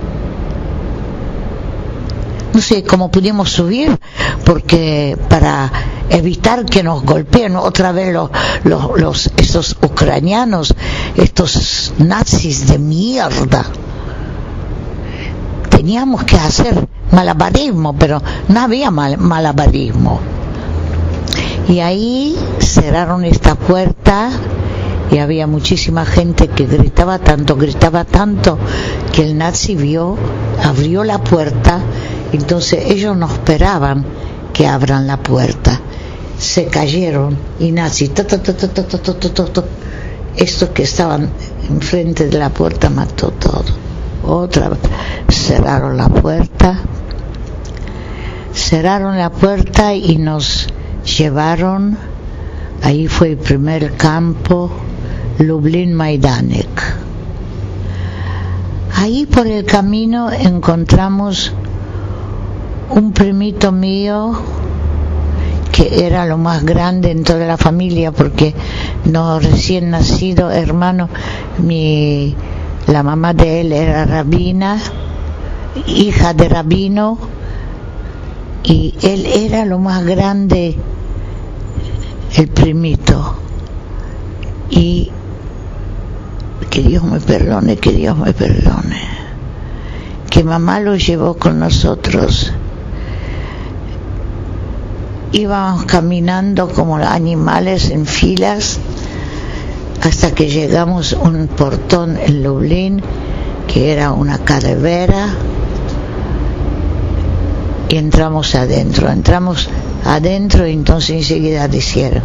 no sé cómo pudimos subir, porque para evitar que nos golpeen otra vez estos ucranianos, estos nazis de mierda, teníamos que hacer malabarismo, pero no había malabarismo. Y ahí cerraron esta puerta y había muchísima gente que gritaba tanto que el nazi abrió la puerta. Entonces ellos no esperaban que abran la puerta, se cayeron y nazi, estos que estaban enfrente de la puerta mató todo. Otra vez cerraron la puerta y nos llevaron. Ahí fue el primer campo, Lublin Majdanek. Ahí por el camino encontramos un primito mío que era lo más grande en toda la familia, porque no recién nacido hermano, la mamá de él era rabina, hija de rabino, y él era lo más grande, el primito. Y que Dios me perdone, que mamá lo llevó con nosotros. Íbamos caminando como animales en filas hasta que llegamos a un portón en Lublin, que era una calavera, y entramos adentro y entonces enseguida dijeron: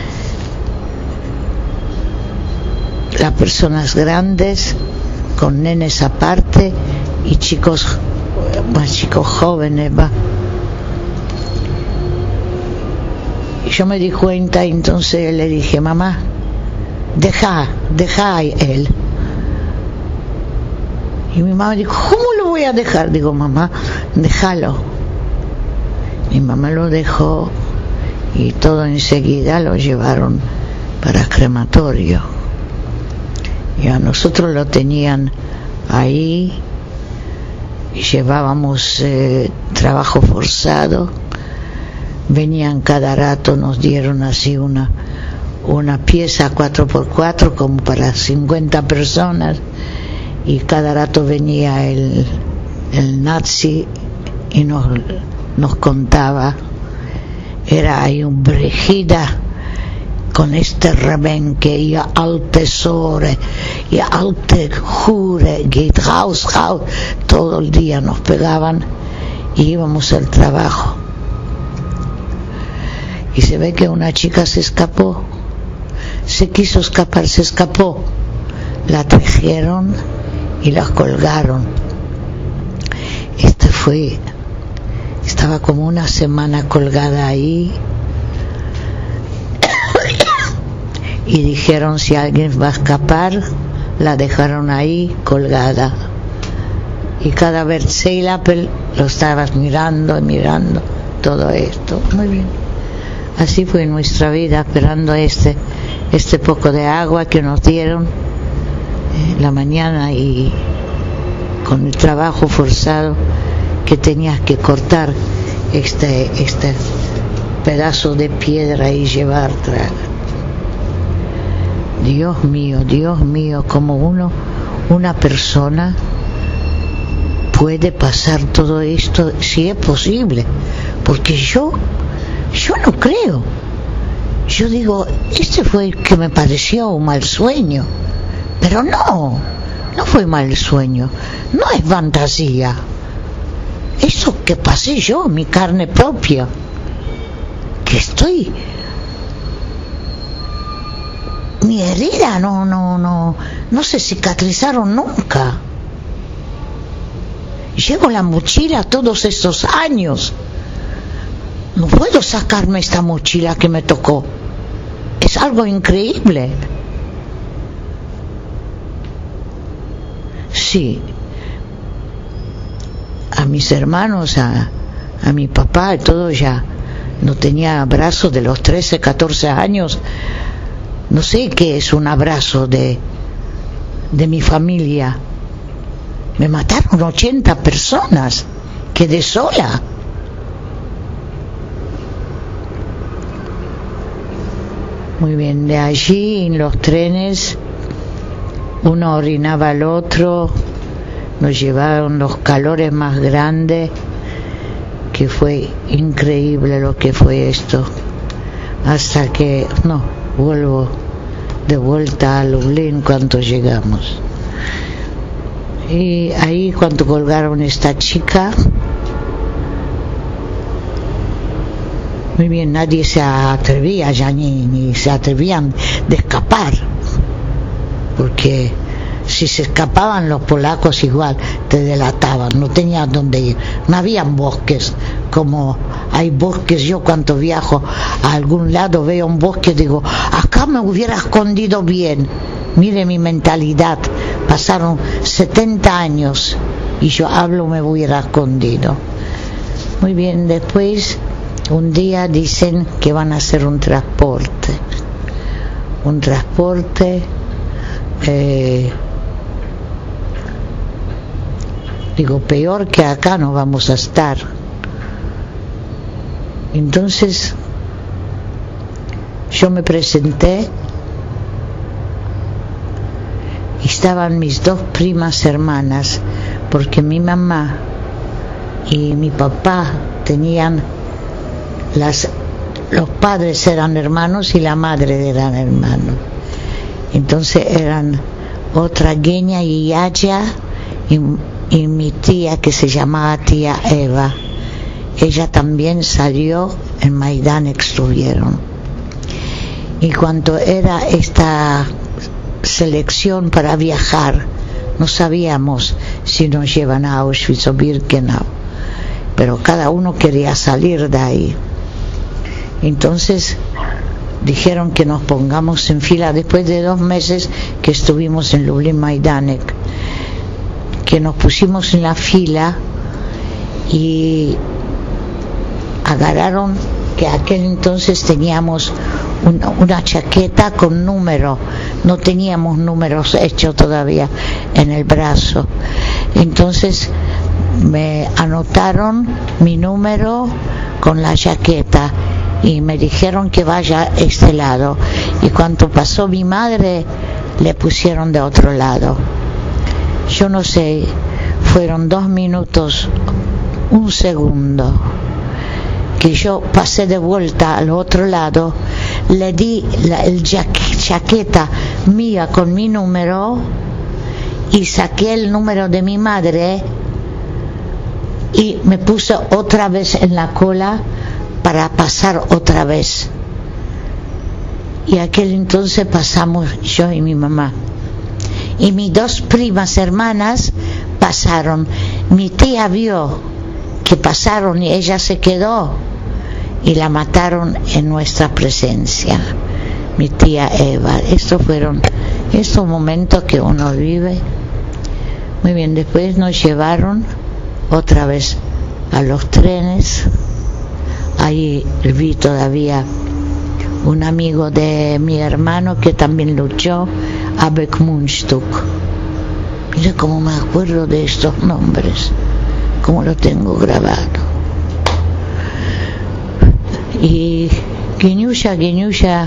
las personas grandes con nenes aparte y chicos jóvenes, Y yo me di cuenta, entonces le dije: mamá, deja a él. Y mi mamá dijo: ¿cómo lo voy a dejar? Digo: mamá, déjalo. Mi mamá lo dejó y todo enseguida lo llevaron para crematorio. Y a nosotros lo tenían ahí, y llevábamos trabajo forzado. Venían cada rato, nos dieron así una pieza 4x4 como para 50 personas, y cada rato venía el nazi y nos contaba. Era ahí un Brigida con este rebenque y alte sore y alte jure, geht raus, todo el día nos pegaban y íbamos al trabajo. Y se ve que una chica se escapó, se escapó, la trajeron y la colgaron. Estaba como una semana colgada ahí, y dijeron: si alguien va a escapar, la dejaron ahí colgada. Y cada vez Seilapel lo estabas mirando, todo esto. Muy bien. Así fue nuestra vida, esperando este poco de agua que nos dieron la mañana, y con el trabajo forzado que tenías que cortar este pedazo de piedra y llevar. Dios mío, como una persona puede pasar todo esto, si es posible, porque yo no creo. Yo digo, este fue el que me pareció un mal sueño, pero no fue mal sueño, no es fantasía. Eso que pasé yo, mi carne propia, que mi herida no se cicatrizaron nunca. Llevo la mochila todos estos años. No puedo sacarme esta mochila que me tocó. Es algo increíble. Sí. A mis hermanos, a mi papá, todo ya no tenía abrazo de los 13, 14 años. No sé qué es un abrazo de mi familia. Me mataron 80 personas. Quedé sola. Muy bien, de allí en los trenes uno orinaba al otro, nos llevaron los calores más grandes, que fue increíble lo que fue esto, hasta que vuelvo de vuelta a Lublin cuando llegamos. Y ahí cuando colgaron esta chica, muy bien, nadie se atrevía ya, ni se atrevían de escapar, porque si se escapaban los polacos igual te delataban, no tenían dónde ir, no habían bosques como hay bosques. Yo cuando viajo a algún lado veo un bosque, digo, acá me hubiera escondido bien. Mire mi mentalidad, pasaron 70 años y yo me hubiera escondido. Muy bien, después un día dicen que van a hacer un transporte, digo, peor que acá no vamos a estar. Entonces yo me presenté y estaban mis dos primas hermanas, porque mi mamá y mi papá tenían los padres eran hermanos y la madre eran hermanos. Entonces eran otra Genia y Yaya y mi tía, que se llamaba tía Eva. Ella también salió en Maidán, estuvieron. Y cuando era esta selección para viajar, no sabíamos si nos llevan a Auschwitz o Birkenau, pero cada uno quería salir de ahí. Entonces dijeron que nos pongamos en fila después de 2 meses que estuvimos en Lublin Majdanek, que nos pusimos en la fila y agarraron que aquel entonces teníamos una chaqueta con número, no teníamos números hechos todavía en el brazo. Entonces me anotaron mi número con la chaqueta y me dijeron que vaya a este lado, y cuando pasó mi madre le pusieron de otro lado. Yo no sé, fueron 2 minutos, 1 segundo que yo pasé de vuelta al otro lado, le di el chaqueta mía con mi número y saqué el número de mi madre y me puse otra vez en la cola para pasar otra vez. Y aquel entonces pasamos yo y mi mamá. Y mis 2 primas hermanas pasaron. Mi tía vio que pasaron y ella se quedó y la mataron en nuestra presencia, mi tía Eva. Estos fueron estos momentos que uno vive. Muy bien, después nos llevaron otra vez a los trenes ahí vi todavía un amigo de mi hermano que también luchó, Abek Mundstuk. Mira cómo me acuerdo de estos nombres, cómo lo tengo grabado. Y Genyusha,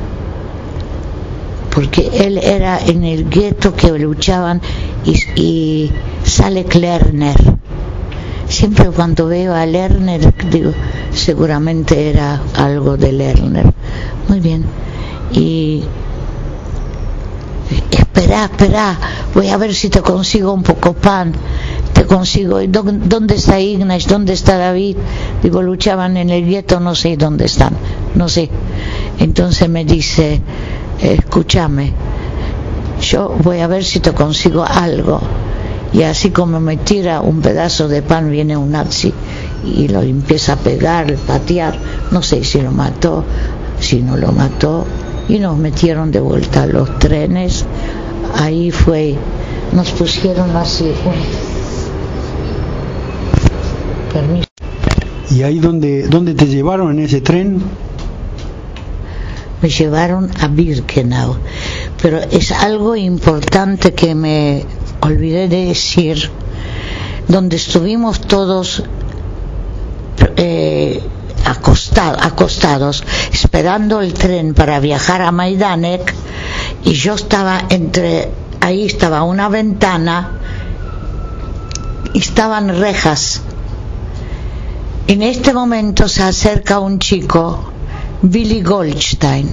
porque él era en el gueto que luchaban, y sale Lerner. Siempre cuando veo a Lerner digo, seguramente era algo de Lerner. Muy bien. Y espera, voy a ver si te consigo un poco pan. Te consigo. ¿Dónde está Ignash? ¿Dónde está David? Digo, luchaban en el gueto, no sé dónde están, no sé. Entonces me dice, escúchame, yo voy a ver si te consigo algo. Y así como me tira un pedazo de pan, viene un nazi y lo empieza a pegar, patear, no sé si lo mató, si no lo mató, y nos metieron de vuelta a los trenes. Ahí fue, nos pusieron así, permiso. ¿Y ahí dónde te llevaron en ese tren? Me llevaron a Birkenau, pero es algo importante que me olvidé de decir, donde estuvimos todos acostados esperando el tren para viajar a Majdanek, y yo estaba ahí estaba una ventana y estaban rejas. En este momento se acerca un chico, Billy Goldstein.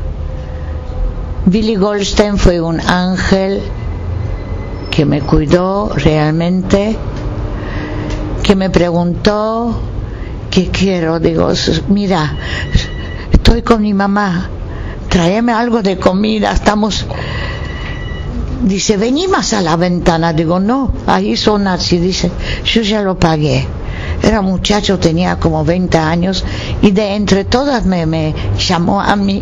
Billy Goldstein fue un ángel que me cuidó realmente, que me preguntó qué quiero. Digo, mira, estoy con mi mamá, tráeme algo de comida, estamos. Dice, vení más a la ventana. Digo, no, ahí son nazis. Dice, yo ya lo pagué. Era muchacho, tenía como 20 años, y de entre todas me llamó a mí.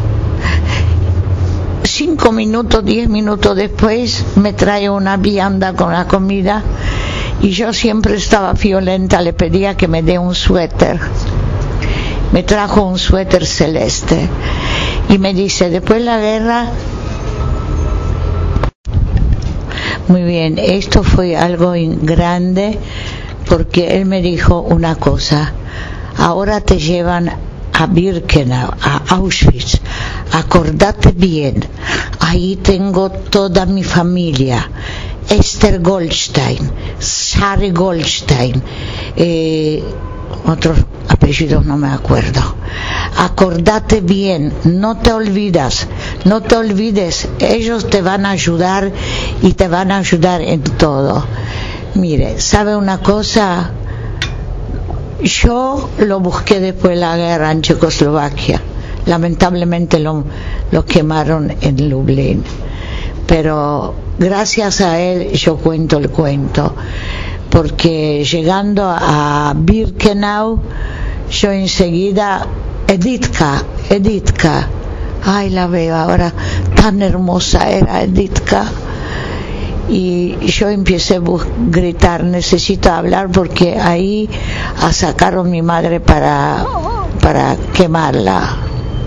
5 minutos, 10 minutos después me trae una vianda con la comida, y yo siempre estaba violenta, le pedía que me dé un suéter. Me trajo un suéter celeste y me dice, después de la guerra. Muy bien, esto fue algo grande, porque él me dijo una cosa: ahora te llevan a Birkenau, a Auschwitz, acordate bien, ahí tengo toda mi familia, Esther Goldstein, Sari Goldstein, otros apellidos no me acuerdo. Acordate bien, no te olvides, ellos te van a ayudar, y te van a ayudar en todo. Mire, ¿sabe una cosa? Yo lo busqué después de la guerra en Checoslovaquia. Lamentablemente lo quemaron en Lublin, pero gracias a él yo cuento el cuento, porque llegando a Birkenau, yo enseguida, Editka, ay, la veo ahora, tan hermosa era Editka. Y yo empecé a gritar, necesito hablar, porque ahí sacaron a mi madre para quemarla.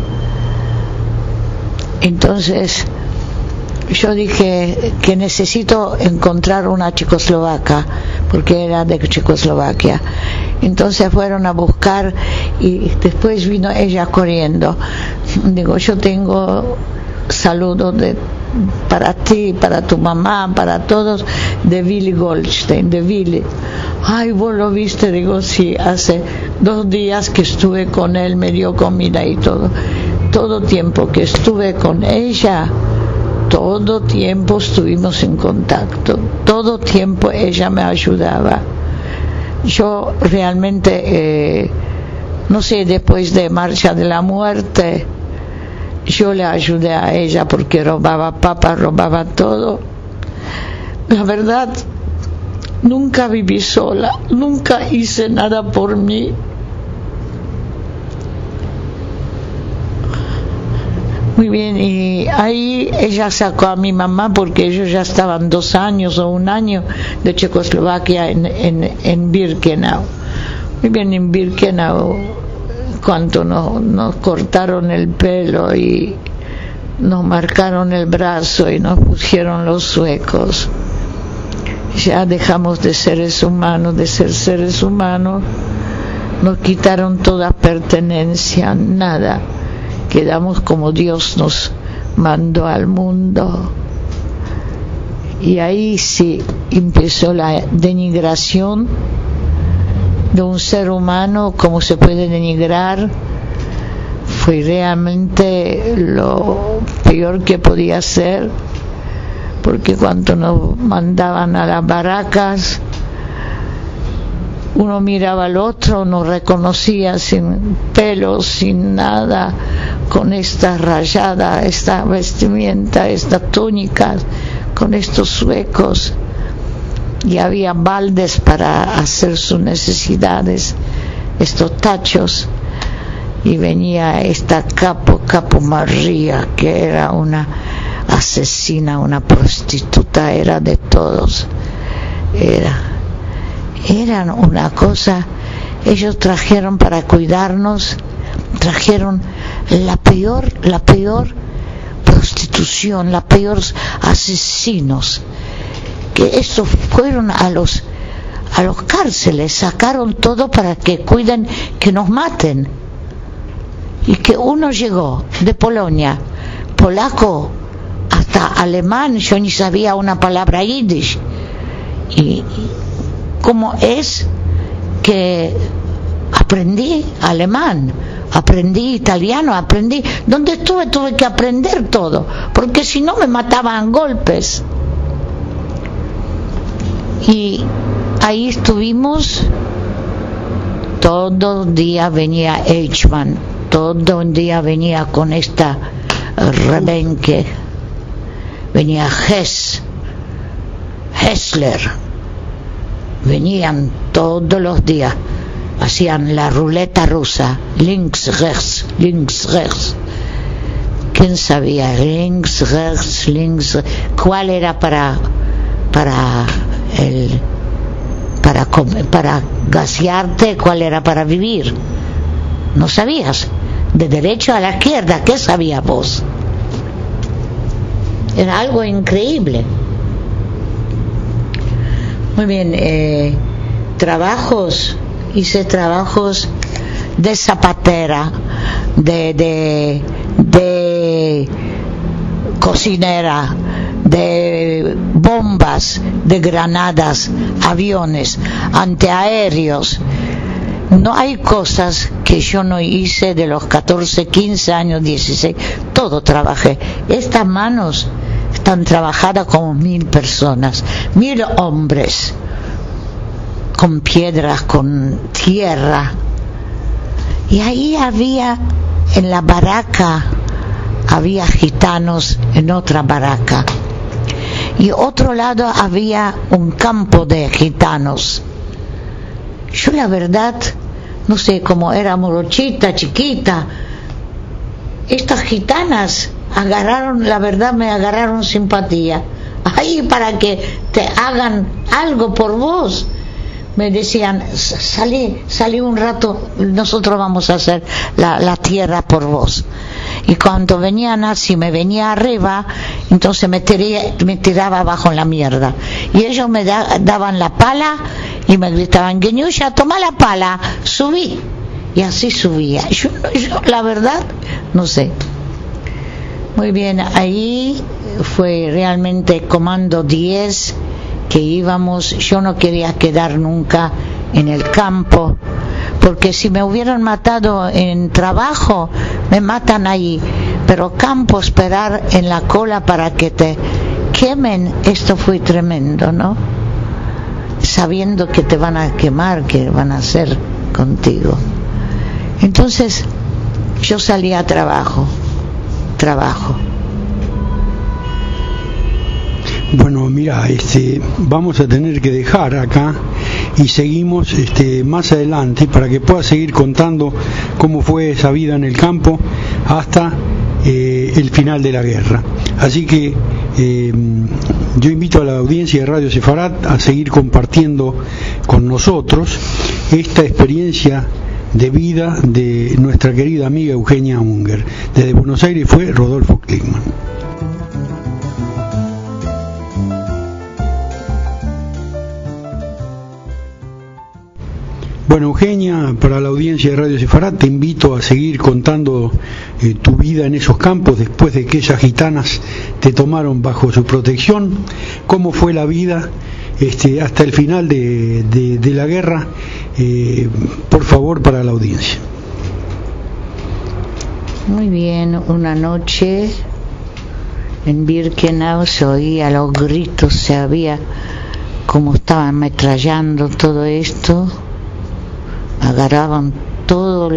Entonces yo dije que necesito encontrar una checoslovaca, porque era de Checoslovaquia. Entonces fueron a buscar, y después vino ella corriendo. Digo, yo tengo saludos para ti, para tu mamá, para todos, de Billy Goldstein, de Billy. Ay, ¿vos lo viste? Digo, sí, hace 2 días que estuve con él, me dio comida y todo. Todo tiempo que estuve con ella, todo tiempo estuvimos en contacto, todo tiempo ella me ayudaba. Yo realmente, no sé, después de Marcha de la Muerte, yo le ayudé a ella, porque robaba papas, robaba todo. La verdad, nunca viví sola, nunca hice nada por mí. Muy bien, y ahí ella sacó a mi mamá, porque ellos ya estaban 2 años o 1 año de Checoslovaquia en Birkenau. Muy bien, en Birkenau cuando nos cortaron el pelo y nos marcaron el brazo y nos pusieron los suecos, ya dejamos de ser seres humanos, nos quitaron toda pertenencia, nada, quedamos como Dios nos mandó al mundo. Y ahí sí empezó la denigración de un ser humano. Como se puede denigrar, fue realmente lo peor que podía ser, porque cuando nos mandaban a las barracas, uno miraba al otro, nos reconocía sin pelo, sin nada, con esta rayada, esta vestimenta, esta túnica, con estos suecos, y había baldes para hacer sus necesidades, estos tachos, y venía esta Capo María, que era una asesina, una prostituta, era de todos, eran una cosa. Ellos trajeron para cuidarnos, trajeron la peor prostitución, la peor asesinos, que estos fueron a los cárceles, sacaron todo para que cuiden, que nos maten. Y que uno llegó de Polonia, polaco, hasta alemán, yo ni sabía una palabra yiddish. Y cómo es que aprendí alemán, aprendí italiano, aprendí, donde estuve tuve que aprender todo, porque si no me mataban golpes. Y ahí estuvimos, todo el día venía Eichmann, todo el día venía con esta Rebenke, venía Hessler, venían todos los días, hacían la ruleta rusa, links, rechts, ¿quién sabía? Links, rechts, cuál era para gasearte, cuál era para vivir. No sabías. De derecha a la izquierda, ¿qué sabías vos? Era algo increíble. Muy bien, hice trabajos de zapatera, de cocinera, de bombas, de granadas, aviones, antiaéreos. No hay cosas que yo no hice de los 14, 15 años, 16, todo trabajé. Estas manos están trabajadas como 1000 personas, 1000 hombres, con piedras, con tierra. Y ahí había, en la baraca, había gitanos en otra baraca. Y otro lado había un campo de gitanos. Yo la verdad, no sé, como era morochita, chiquita, estas gitanas me agarraron simpatía. Ahí para que te hagan algo por vos. Me decían, salí un rato, nosotros vamos a hacer la tierra por vos. Y cuando venían así, me venía arriba, entonces me tiraba abajo en la mierda. Y ellos me daban la pala y me gritaban, Guiñuya, toma la pala, subí. Y así subía. Yo la verdad, no sé. Muy bien, ahí fue realmente Comando 10, que íbamos. Yo no quería quedar nunca en el campo, porque si me hubieran matado en trabajo, me matan ahí, pero campo, esperar en la cola para que te quemen, esto fue tremendo, ¿no? Sabiendo que te van a quemar, que van a hacer contigo. Entonces yo salí a trabajo. Bueno, mira, vamos a tener que dejar acá y seguimos más adelante para que puedas seguir contando cómo fue esa vida en el campo hasta el final de la guerra. Así que yo invito a la audiencia de Radio Sefarat a seguir compartiendo con nosotros esta experiencia de vida de nuestra querida amiga Eugenia Unger. Desde Buenos Aires fue Rodolfo Klickmann. Bueno, Eugenia, para la audiencia de Radio Sefarad, te invito a seguir contando tu vida en esos campos después de que esas gitanas te tomaron bajo su protección. ¿Cómo fue la vida hasta el final de la guerra? Por favor, para la audiencia. Muy bien, una noche en Birkenau se oía los gritos, se había como estaban ametrallando todo esto. Agarraban todo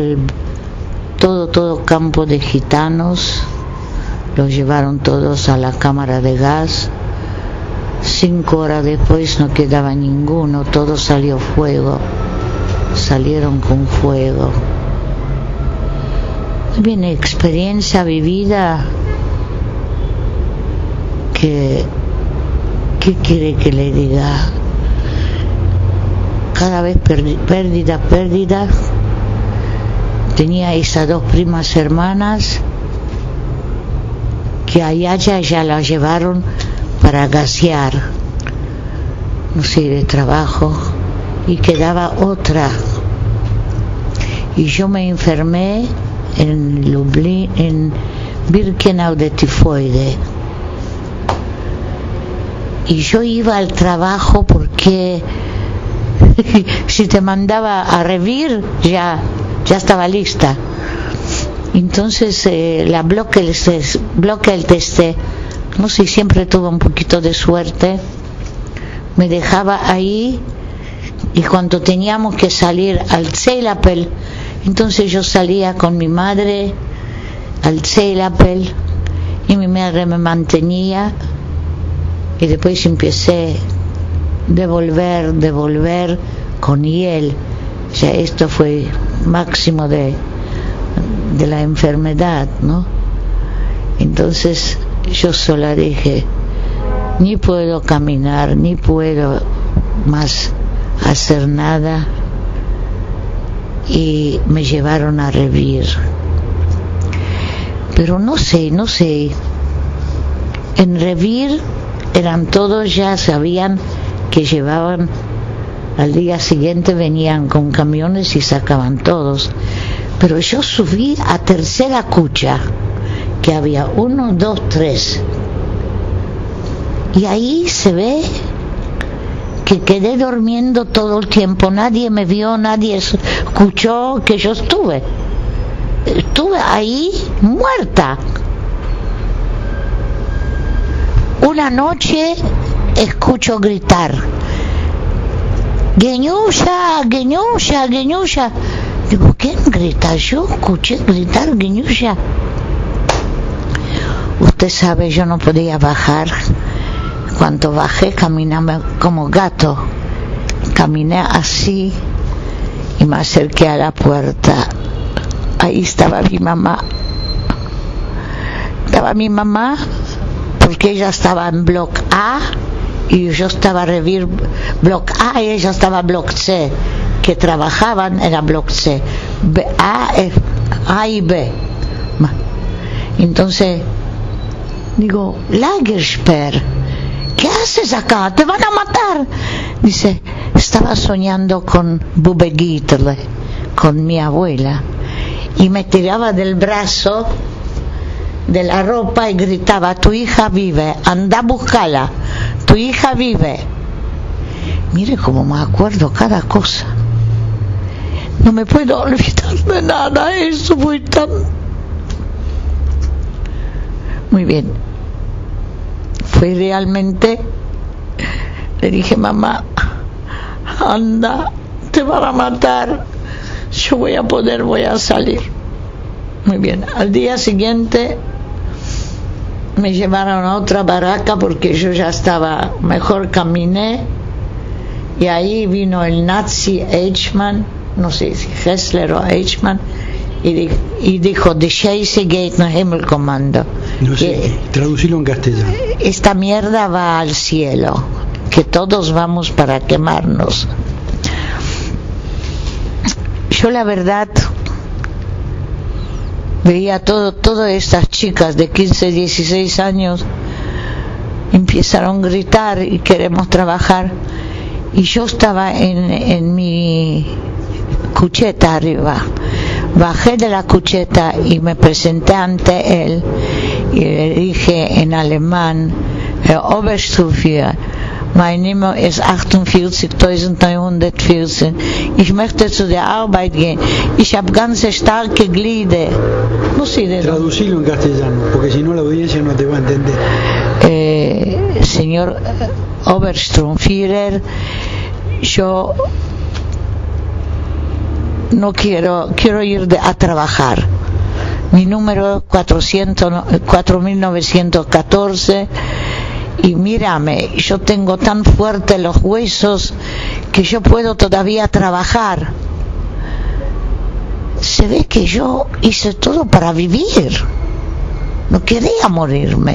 campo de gitanos, los llevaron todos a la cámara de gas. 5 horas después no quedaba ninguno, todo salió fuego, salieron con fuego. Muy bien, experiencia vivida ¿qué quiere que le diga? Cada vez pérdida. Tenía esas 2 primas hermanas que allá ya las llevaron para gasear, no sé, de trabajo, y quedaba otra. Y yo me enfermé en Lublin, en Birkenau, de tifoide. Y yo iba al trabajo porque si te mandaba a revir ya estaba lista. Entonces la bloque el teste, no sé, siempre tuve un poquito de suerte, me dejaba ahí, y cuando teníamos que salir al Zeilapel, entonces yo salía con mi madre al Zeilapel y mi madre me mantenía, y después empecé devolver con hiel. O sea, esto fue máximo de la enfermedad, ¿no? Entonces yo sola dije, ni puedo caminar, ni puedo más hacer nada, y me llevaron a revir. Pero no sé, en revir eran todos, ya sabían que llevaban, al día siguiente venían con camiones y sacaban todos. Pero yo subí a tercera cucha, que había 1, 2, 3, y ahí se ve que quedé durmiendo todo el tiempo. Nadie me vio, nadie escuchó que yo estuve ahí muerta. Una noche escucho gritar, Geñusha. Digo, ¿quién grita? Yo escuché gritar Geñusha. Usted sabe, yo no podía bajar. Cuando bajé, caminaba como gato. Caminé así y me acerqué a la puerta. Ahí estaba mi mamá. Porque ella estaba en bloc A y yo estaba revir bloc A, y ella estaba en bloc C, que trabajaban era bloc C, A y B. Entonces digo, Lagersperr, ¿qué haces acá? Te van a matar. Dice, estaba soñando con Bube Gitterle, con mi abuela, y me tiraba del brazo de la ropa y gritaba, tu hija vive, anda a buscarla, tu hija vive. Mire cómo me acuerdo cada cosa, no me puedo olvidar de nada. Eso fue tan... Muy bien, fue realmente, le dije, mamá, anda, te van a matar, yo voy a salir. Muy bien, al día siguiente me llevaron a otra baraca porque yo ya estaba mejor, caminé, y ahí vino el nazi Eichmann, no sé si Hessler o Eichmann, y dijo, de Scheiße geht nach Himmelkommando. No sé, traducirlo en castellano. Esta mierda va al cielo, que todos vamos para quemarnos. yo la verdad veía todas estas chicas de 15, 16 años empezaron a gritar y queremos trabajar, y yo estaba en mi cucheta arriba. Bajé de la cucheta y me presenté ante él y le dije en alemán: Oberstufenführer, mein Name ist 48.914. Ich möchte zu der Arbeit gehen. Ich habe ganz starke Glieder. No sé de Traducilo en castellano, porque si no la audiencia no te va a entender. Señor Obersturmführer, yo no quiero ir a trabajar. Mi número 4.914. Y mírame, yo tengo tan fuerte los huesos que yo puedo todavía trabajar. Se ve que yo hice todo para vivir. No quería morirme.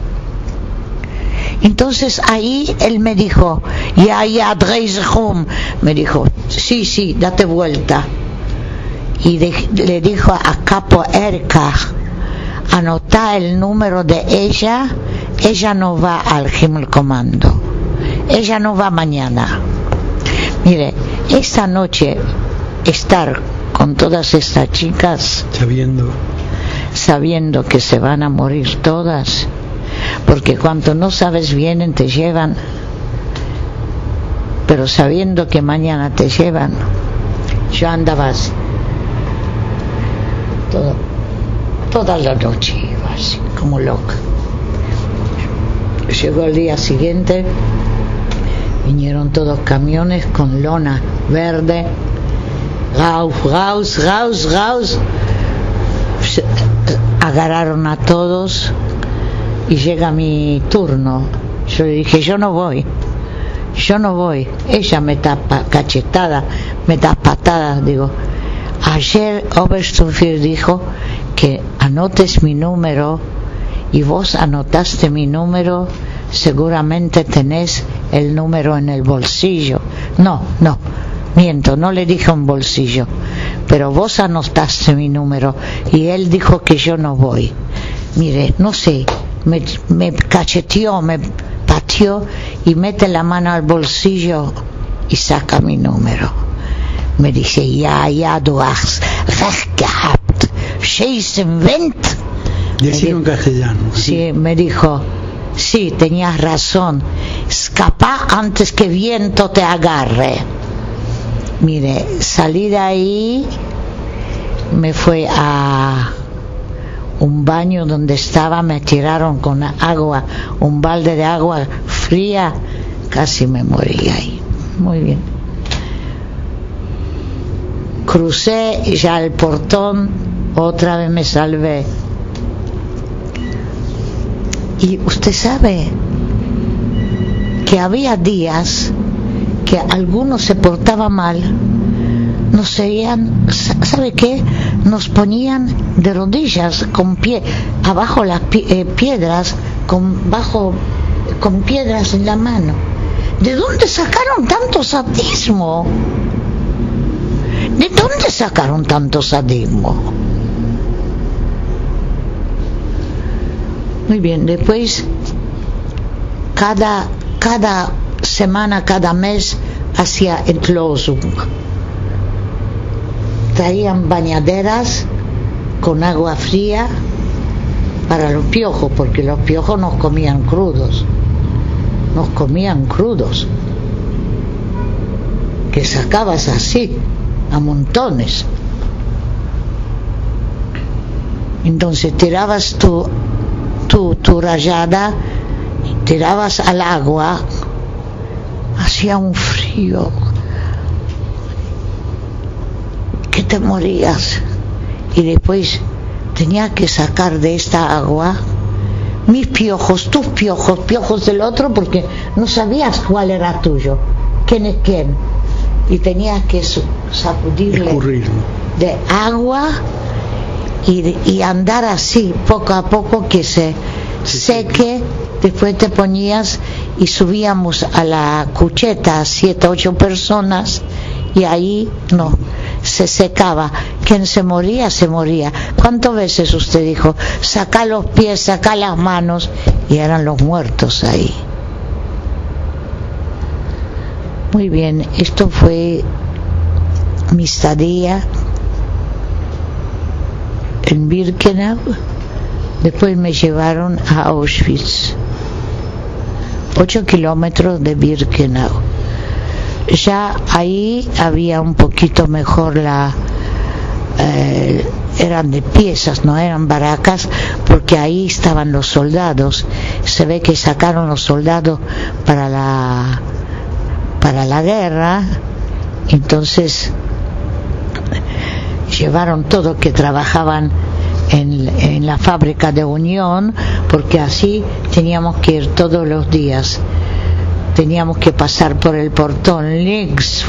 Entonces ahí él me dijo: ya, dreh sich um. Me dijo: sí, date vuelta. Y le dijo a Capo Erika: anota el número de ella. Ella no va al Himmelkommando. Ella no va mañana. Mire, esta noche estar con todas estas chicas sabiendo que se van a morir todas, porque cuando no sabes vienen, te llevan, pero sabiendo que mañana te llevan, yo andaba así toda la noche, iba así como loca. Llegó el día siguiente, vinieron todos camiones con lona verde, raus, agarraron a todos y llega mi turno. Yo le dije: yo no voy. Ella me da cachetada, me da patadas. Digo: ayer Oberstufenführer dijo que anotes mi número, y vos anotaste mi número, seguramente tenés el número en el bolsillo. No, miento, no le dije un bolsillo, pero vos anotaste mi número, y él dijo que yo no voy. Mire, no sé, me cacheteó, me pateó y mete la mano al bolsillo y saca mi número. Me dice: ya, du hast recht gehabt, scheißen Wind. Decirlo en castellano. Sí, me dijo: sí, tenías razón, escapa antes que viento te agarre. Mire, salí de ahí, me fui a un baño donde estaba, me tiraron con agua, un balde de agua fría, casi me morí ahí. Muy bien. Crucé ya el portón, otra vez me salvé. Y usted sabe que había días que algunos se portaban mal, nos seguían, ¿sabe qué? Nos ponían de rodillas con abajo las piedras, con piedras en la mano. ¿De dónde sacaron tanto sadismo? ¿De dónde sacaron tanto sadismo? Muy bien, después cada semana, cada mes hacía Entlosung. Traían bañaderas con agua fría para los piojos, porque los piojos nos comían crudos, que sacabas así a montones. Entonces tirabas tu rayada, tirabas al agua, hacía un frío que te morías, y después tenía que sacar de esta agua mis piojos, tus piojos, piojos del otro, porque no sabías cuál era tuyo, quién es quién, y tenías que sacudirle de agua y andar así poco a poco que se seque. Después te ponías y subíamos a la cucheta 7, 8 personas, y ahí se secaba. Quien se moría, se moría. ¿Cuántas veces usted dijo, saca los pies, saca las manos? Y eran los muertos ahí. Muy bien, esto fue mi estadía en Birkenau. Después me llevaron a Auschwitz, 8 kilómetros de Birkenau. Ya ahí había un poquito mejor eran de piezas, no eran barracas, porque ahí estaban los soldados. Se ve que sacaron los soldados para la guerra. Entonces llevaron todo que trabajaban en la fábrica de Unión, porque así teníamos que ir todos los días. Teníamos que pasar por el portón links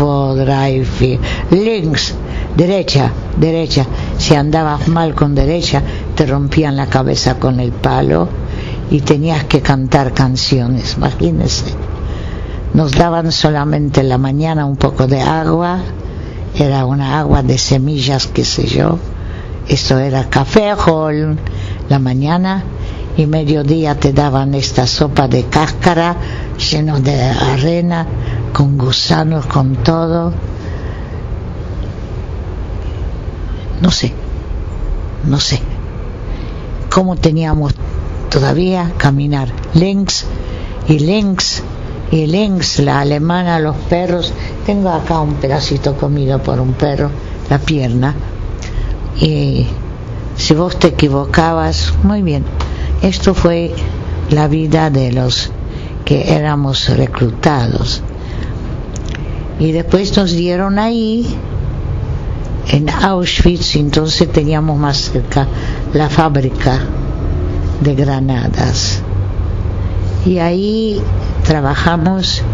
derecha. Si andabas mal con derecha, te rompían la cabeza con el palo y tenías que cantar canciones. Imagínense. Nos daban solamente en la mañana un poco de agua, era una agua de semillas, qué sé yo. Esto era café Hall la mañana, y mediodía te daban esta sopa de cáscara lleno de arena, con gusanos, con todo. No sé cómo teníamos todavía caminar links, la alemana, los perros. Tengo acá un pedacito comido por un perro, la pierna. Y si vos te equivocabas, muy bien. Esto fue la vida de los que éramos reclutados. Y después nos dieron ahí, en Auschwitz. Entonces teníamos más cerca la fábrica de granadas. Y ahí trabajamos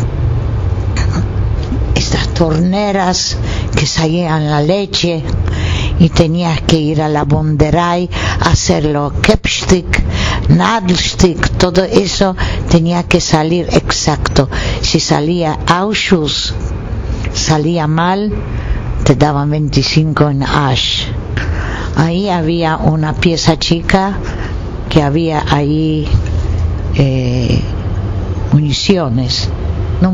estas torneras que salían la leche, y tenías que ir a la Bonderei a hacerlo, Kepstick, Nadelstick, todo eso tenía que salir exacto. Si salía Ausschuss, salía mal, te daban 25 en Asch. Ahí había una pieza chica que había ahí municiones, no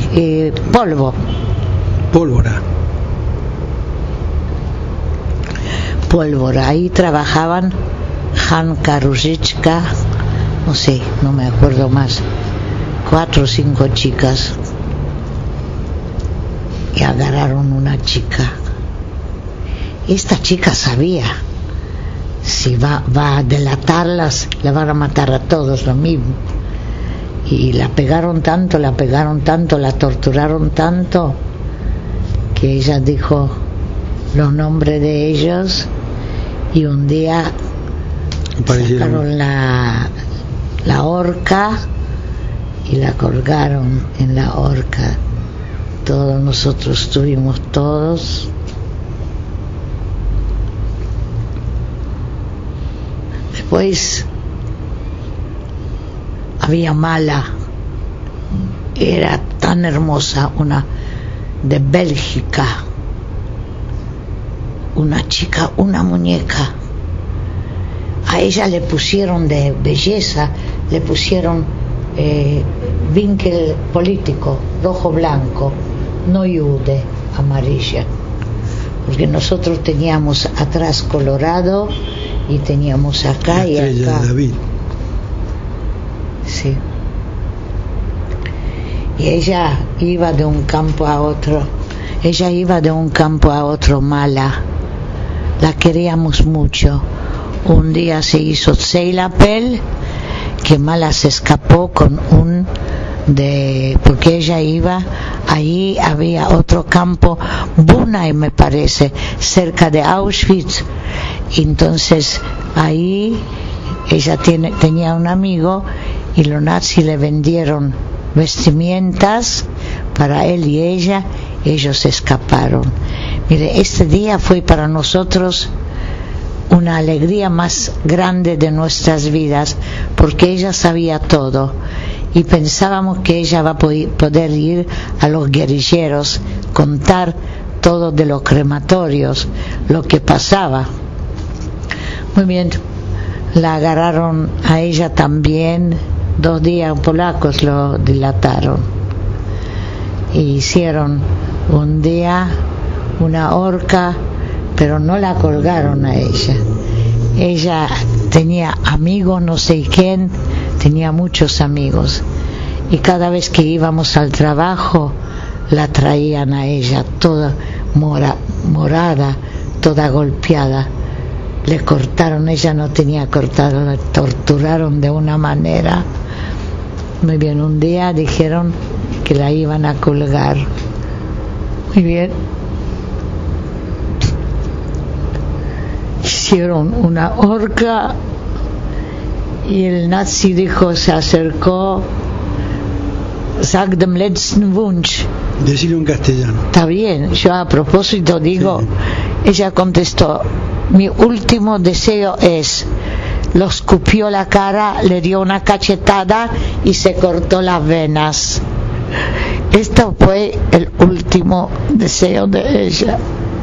pólvora. Ahí trabajaban Hanka Ruzicka, no me acuerdo más, 4 o 5 chicas, y agarraron una chica. Esta chica sabía, si va a delatarlas, la van a matar a todos lo mismo. Y la pegaron tanto, la torturaron tanto, que ella dijo los nombres de ellos, y un día sacaron la horca y la colgaron en la horca. Todos nosotros estuvimos todos. Después había Mala, era tan hermosa, una de Bélgica, una chica, una muñeca. A ella le pusieron de belleza, le pusieron Winkel político, rojo blanco, no Jude, amarilla, porque nosotros teníamos atrás colorado y teníamos acá la y acá de David. Sí. Y ella iba de un campo a otro, Mala, la queríamos mucho. Un día se hizo Zeilapel, que Mala se escapó con porque ella iba, ahí había otro campo, Bunay me parece, cerca de Auschwitz. Entonces ahí ella tenía un amigo, y los nazis le vendieron vestimentas para él y ella. Ellos escaparon. Mire, este día fue para nosotros una alegría más grande de nuestras vidas, porque ella sabía todo, y pensábamos que ella va a poder ir a los guerrilleros, contar todo de los crematorios, lo que pasaba. Muy bien, la agarraron a ella también, 2 días polacos lo dilataron. Y hicieron un día una horca, pero no la colgaron a ella. Ella tenía amigos, no sé quién, tenía muchos amigos. Y cada vez que íbamos al trabajo, la traían a ella toda morada, toda golpeada. Le cortaron, ella no tenía cortado, la torturaron de una manera. Muy bien, un día dijeron que la iban a colgar. Muy bien. Hicieron una horca y el nazi dijo, se acercó, sag dem letzten Wunsch. Decirlo en castellano. Está bien, yo a propósito digo, sí. Ella contestó, mi último deseo es, lo escupió la cara, le dio una cachetada y se cortó las venas. Esto fue el último deseo de ella.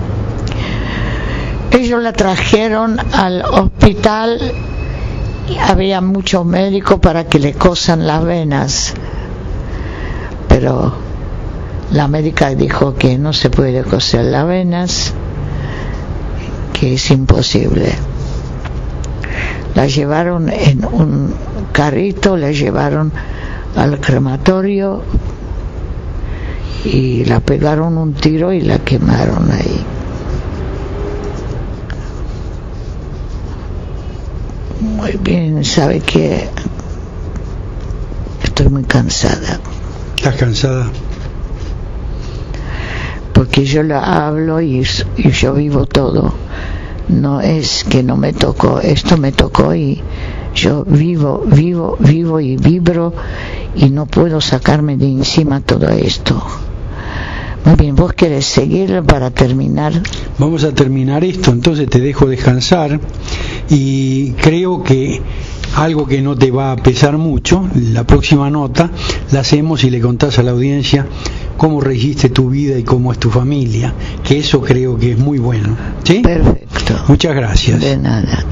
Ellos la trajeron al hospital y había muchos médicos para que le cosan las venas, pero la médica dijo que no se puede coser las venas, que es imposible. La llevaron en un carrito, la llevaron al crematorio y la pegaron un tiro y la quemaron ahí. Muy bien, sabe que estoy muy cansada. ¿Estás cansada? Porque yo la hablo y yo vivo todo. No es que no me tocó, esto me tocó y yo vivo y vibro y no puedo sacarme de encima todo esto. Muy bien, ¿vos querés seguir para terminar? Vamos a terminar esto, entonces te dejo descansar y creo que algo que no te va a pesar mucho, la próxima nota la hacemos y le contás a la audiencia cómo registe tu vida y cómo es tu familia, que eso creo que es muy bueno. ¿Sí? Perfecto. Muchas gracias. De nada.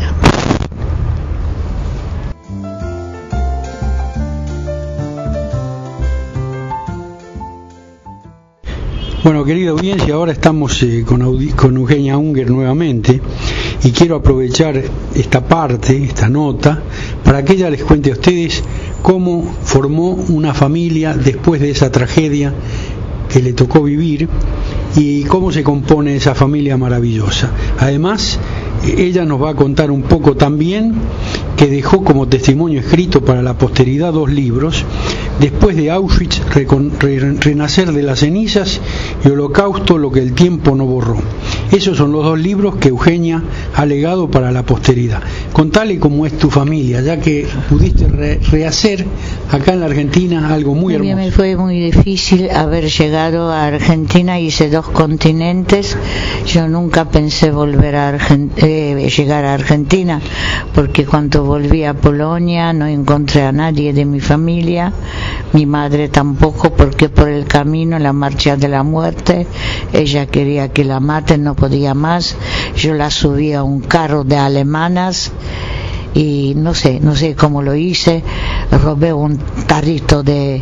Bueno, querida audiencia, ahora estamos con Eugenia Unger nuevamente y quiero aprovechar esta parte, esta nota, para que ella les cuente a ustedes cómo formó una familia después de esa tragedia que le tocó vivir y cómo se compone esa familia maravillosa. Además, ella nos va a contar un poco también que dejó como testimonio escrito para la posteridad 2 libros, Después de Auschwitz, Renacer de las cenizas y Holocausto, lo que el tiempo no borró. Esos son los 2 libros que Eugenia ha legado para la posteridad. Contale cómo es tu familia, ya que pudiste rehacer acá en la Argentina algo muy hermoso. Me fue muy difícil haber llegado a Argentina, hice 2 continentes. Yo nunca pensé volver a llegar a Argentina, porque cuando volví a Polonia no encontré a nadie de mi familia. Mi madre tampoco, porque por el camino, la marcha de la muerte, ella quería que la maten, no podía más. Yo la subí a un carro de alemanas y no sé cómo lo hice. Robé un tarrito de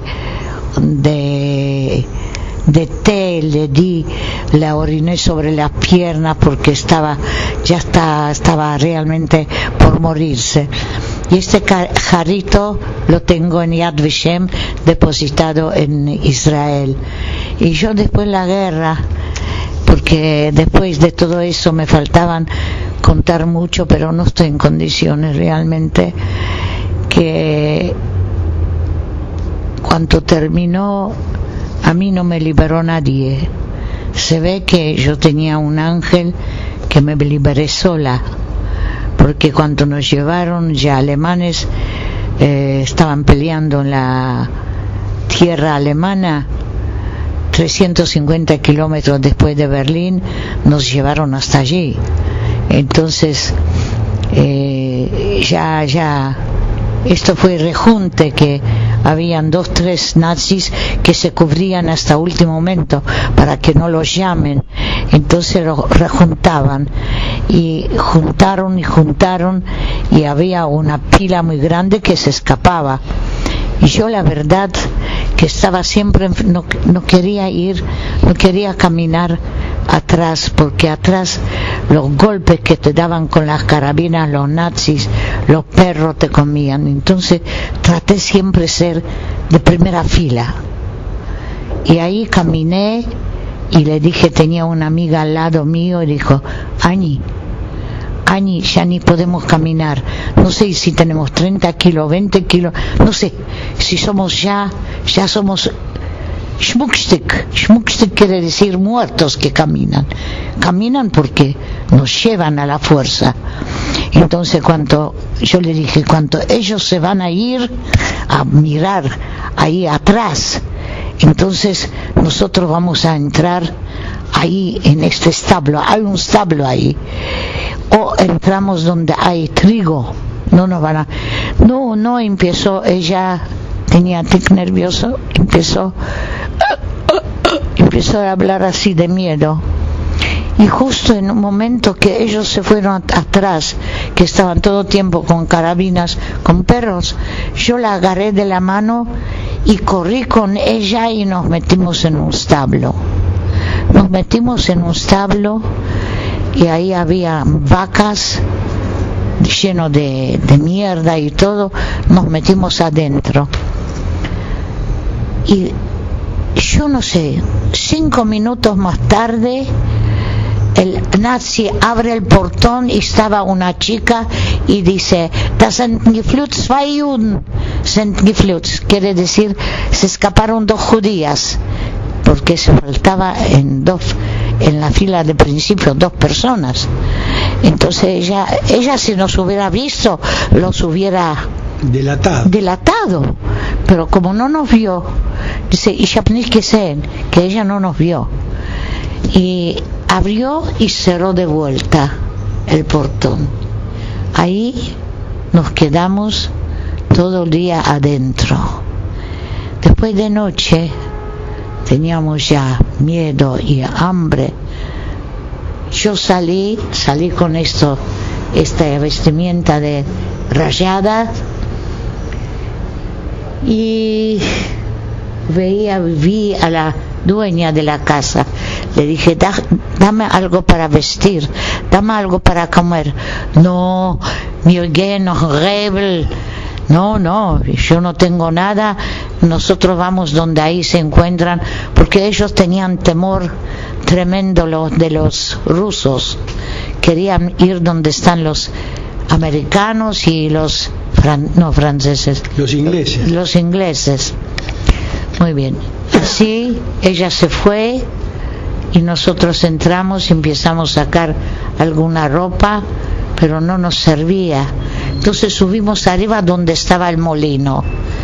té, le di, la oriné sobre las piernas porque estaba realmente por morirse. Y este jarrito lo tengo en Yad Vashem, depositado en Israel. Y yo después de la guerra, porque después de todo eso me faltaban contar mucho, pero no estoy en condiciones realmente, que cuando terminó, a mí no me liberó nadie. Se ve que yo tenía un ángel que me liberé sola, porque cuando nos llevaron ya alemanes, estaban peleando en la tierra alemana, 350 kilómetros después de Berlín, nos llevaron hasta allí. Entonces ya esto fue rejunte, que habían 2, 3 nazis que se cubrían hasta último momento para que no los llamen. Entonces los rejuntaban y juntaron y había una pila muy grande que se escapaba. Y yo la verdad que estaba siempre, no quería caminar atrás, porque atrás los golpes que te daban con las carabinas los nazis, los perros te comían. Entonces traté siempre ser de primera fila. Y ahí caminé y le dije, tenía una amiga al lado mío y dijo, Ani, ya ni podemos caminar, no sé si tenemos 30 kilos, 20 kilos, no sé, si somos ya somos Schmuckstück quiere decir muertos que caminan porque nos llevan a la fuerza. Entonces yo le dije, cuando ellos se van a ir a mirar ahí atrás, entonces nosotros vamos a entrar ahí en este establo, hay un establo ahí, o entramos donde hay trigo, no nos van a... No empezó, ella tenía tic nervioso, empezó a hablar así de miedo. Y justo en un momento que ellos se fueron atrás, que estaban todo tiempo con carabinas, con perros, yo la agarré de la mano y corrí con ella y nos metimos en un establo. Y ahí había vacas lleno de mierda y todo. Nos metimos adentro y yo no sé, 5 minutos más tarde el nazi abre el portón y estaba una chica y dice, das sind geflüht 2 Juden, sind geflüht, quiere decir se escaparon 2 judías, porque se faltaba en la fila de principio 2 personas. Entonces ella si nos hubiera visto los hubiera delatado, pero como no nos vio, dice, ich hab nicht gesehen, que ella no nos vio, y abrió y cerró de vuelta el portón. Ahí nos quedamos todo el día adentro. Después de noche teníamos ya miedo y hambre. Yo salí con esta vestimenta de rayada y vi a la dueña de la casa. Le dije, dame algo para vestir, dame algo para comer. No, wir gehen noch Rebel. No, yo no tengo nada. Nosotros vamos donde ahí se encuentran, porque ellos tenían temor tremendo de los rusos. Querían ir donde están los americanos y los franceses. Los ingleses. Muy bien. Así ella se fue y nosotros entramos y empezamos a sacar alguna ropa, pero no nos servía. Entonces subimos arriba donde estaba el molino.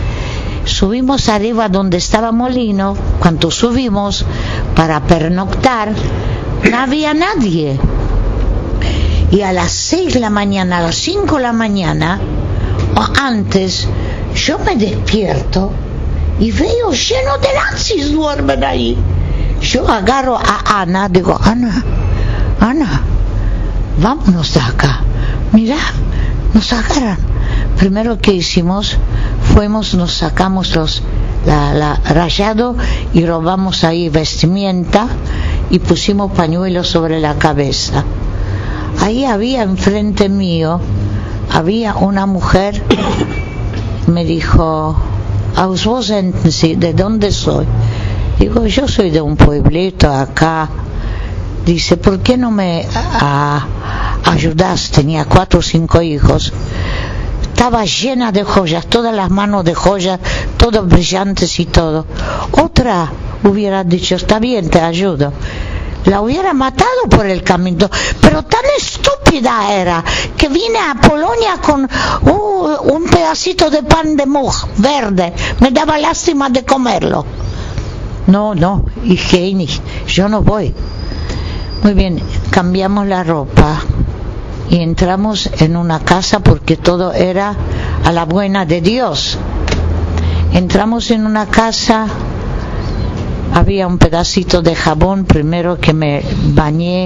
Cuando subimos para pernoctar, no había nadie. Y a las 6 de la mañana, a las 5 de la mañana, o antes, yo me despierto y veo lleno de nazis duermen ahí. Yo agarro a Ana, digo, Ana, vámonos de acá. Mira, nos agarran. Primero que hicimos, nos sacamos la rayado y robamos ahí vestimenta y pusimos pañuelos sobre la cabeza. Ahí había enfrente mío, había una mujer, me dijo, ¿Aus wo senden Sie? ¿De dónde soy? Digo, yo soy de un pueblito acá. Dice, ¿por qué no me ayudas? Tenía 4 o 5 hijos. Estaba llena de joyas, todas las manos de joyas, todos brillantes y todo. Otra hubiera dicho, está bien, te ayudo. La hubiera matado por el camino, pero tan estúpida era que vine a Polonia con un pedacito de pan de moj verde. Me daba lástima de comerlo. No, higiene, yo no voy. Muy bien, cambiamos la ropa y entramos en una casa porque todo era a la buena de Dios. Entramos en una casa, había un pedacito de jabón, primero que me bañé.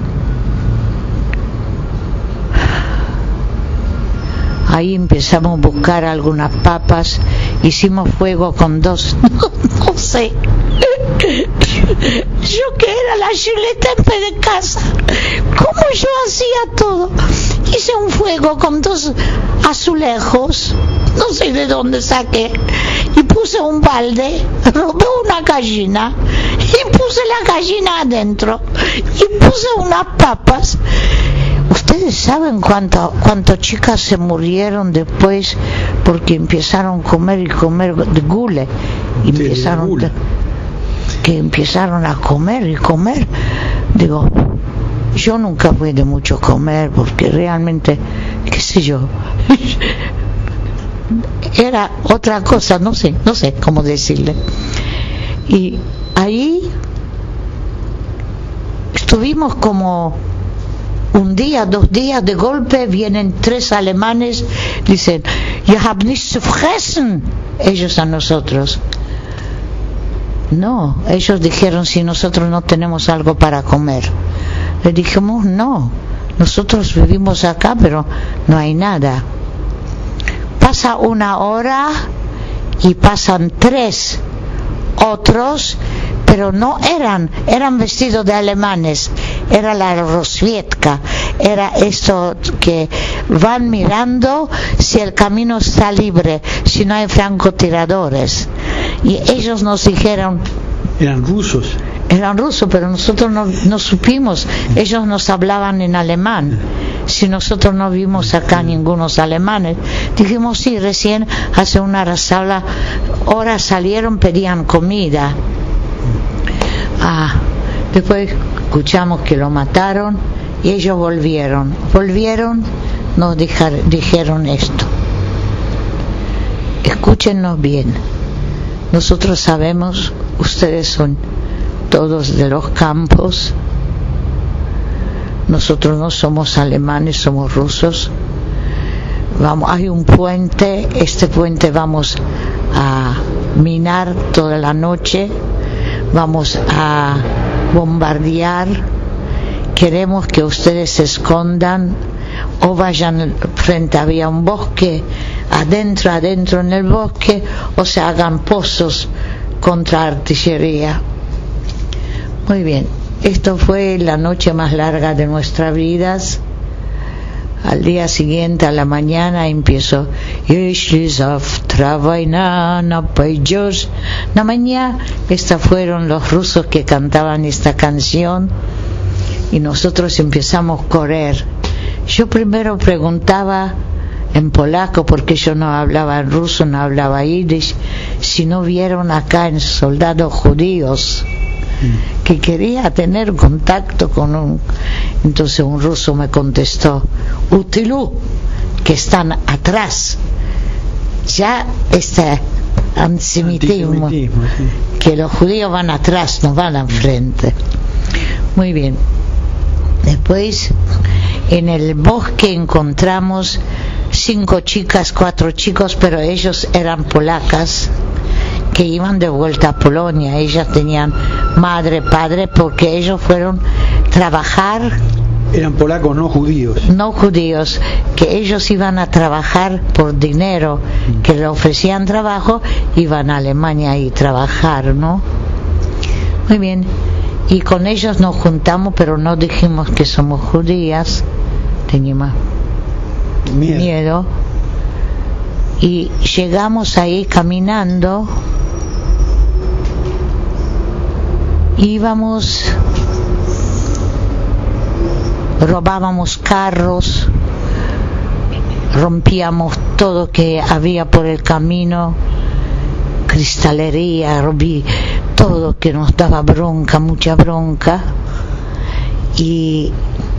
Ahí empezamos a buscar algunas papas, hicimos fuego con dos, no sé, yo que era la chiletempe de casa, ¿cómo yo hacía todo? Hice un fuego con dos azulejos, no sé de dónde saqué, y puse un balde, robé una gallina, y puse la gallina adentro, y puse unas papas. ¿Ustedes saben cuántas chicas se murieron después porque empezaron a comer y comer de gule? Empezaron a comer y comer. Digo, yo nunca fui de mucho comer porque realmente, qué sé yo, era otra cosa, no sé cómo decirle. Y ahí estuvimos como un día, 2 días, de golpe vienen 3 alemanes, dicen, "Ihr habt nichts zu fressen", ellos a nosotros. No, ellos dijeron, si nosotros no tenemos algo para comer. Le dijimos, no, nosotros vivimos acá, pero no hay nada. Pasa 1 hora y pasan 3 otros, pero no eran vestidos de alemanes, era la Rosvietka, era esto que van mirando si el camino está libre, si no hay francotiradores. Y ellos nos dijeron, eran rusos, pero nosotros no supimos, ellos nos hablaban en alemán. Si nosotros no vimos acá ningunos alemanes, dijimos sí, recién hace unas horas salieron, pedían comida. Después escuchamos que lo mataron y ellos volvieron, nos dijeron esto: escúchenos bien, nosotros sabemos, ustedes son todos de los campos, nosotros no somos alemanes, somos rusos. Hay un puente, este puente vamos a minar toda la noche, vamos a bombardear, queremos que ustedes se escondan o vayan frente, había un bosque, adentro en el bosque, o se hagan pozos contra artillería. Muy bien, esto fue la noche más larga de nuestras vidas. Al día siguiente, a la mañana, empiezo la mañana. Estos fueron los rusos que cantaban esta canción y nosotros empezamos a correr. Yo primero preguntaba en polaco, porque yo no hablaba en ruso, no hablaba yiddish, si no vieron acá en soldados judíos, que quería tener contacto con entonces un ruso me contestó, Utilú, que están atrás. Ya este antisemitismo, sí, que los judíos van atrás, no van al frente. Muy bien. Después en el bosque encontramos 5 chicas, 4 chicos, pero ellos eran polacas que iban de vuelta a Polonia. Ellas tenían madre, padre, porque ellos fueron a trabajar. Eran polacos, no judíos. No judíos, que ellos iban a trabajar por dinero, que le ofrecían trabajo, iban a Alemania y trabajar, ¿no? Muy bien. Y con ellos nos juntamos, pero no dijimos que somos judías, teníamos miedo. Y llegamos ahí caminando, íbamos, robábamos carros, rompíamos todo que había por el camino, cristalería, rompí todo que nos daba bronca, mucha bronca. Y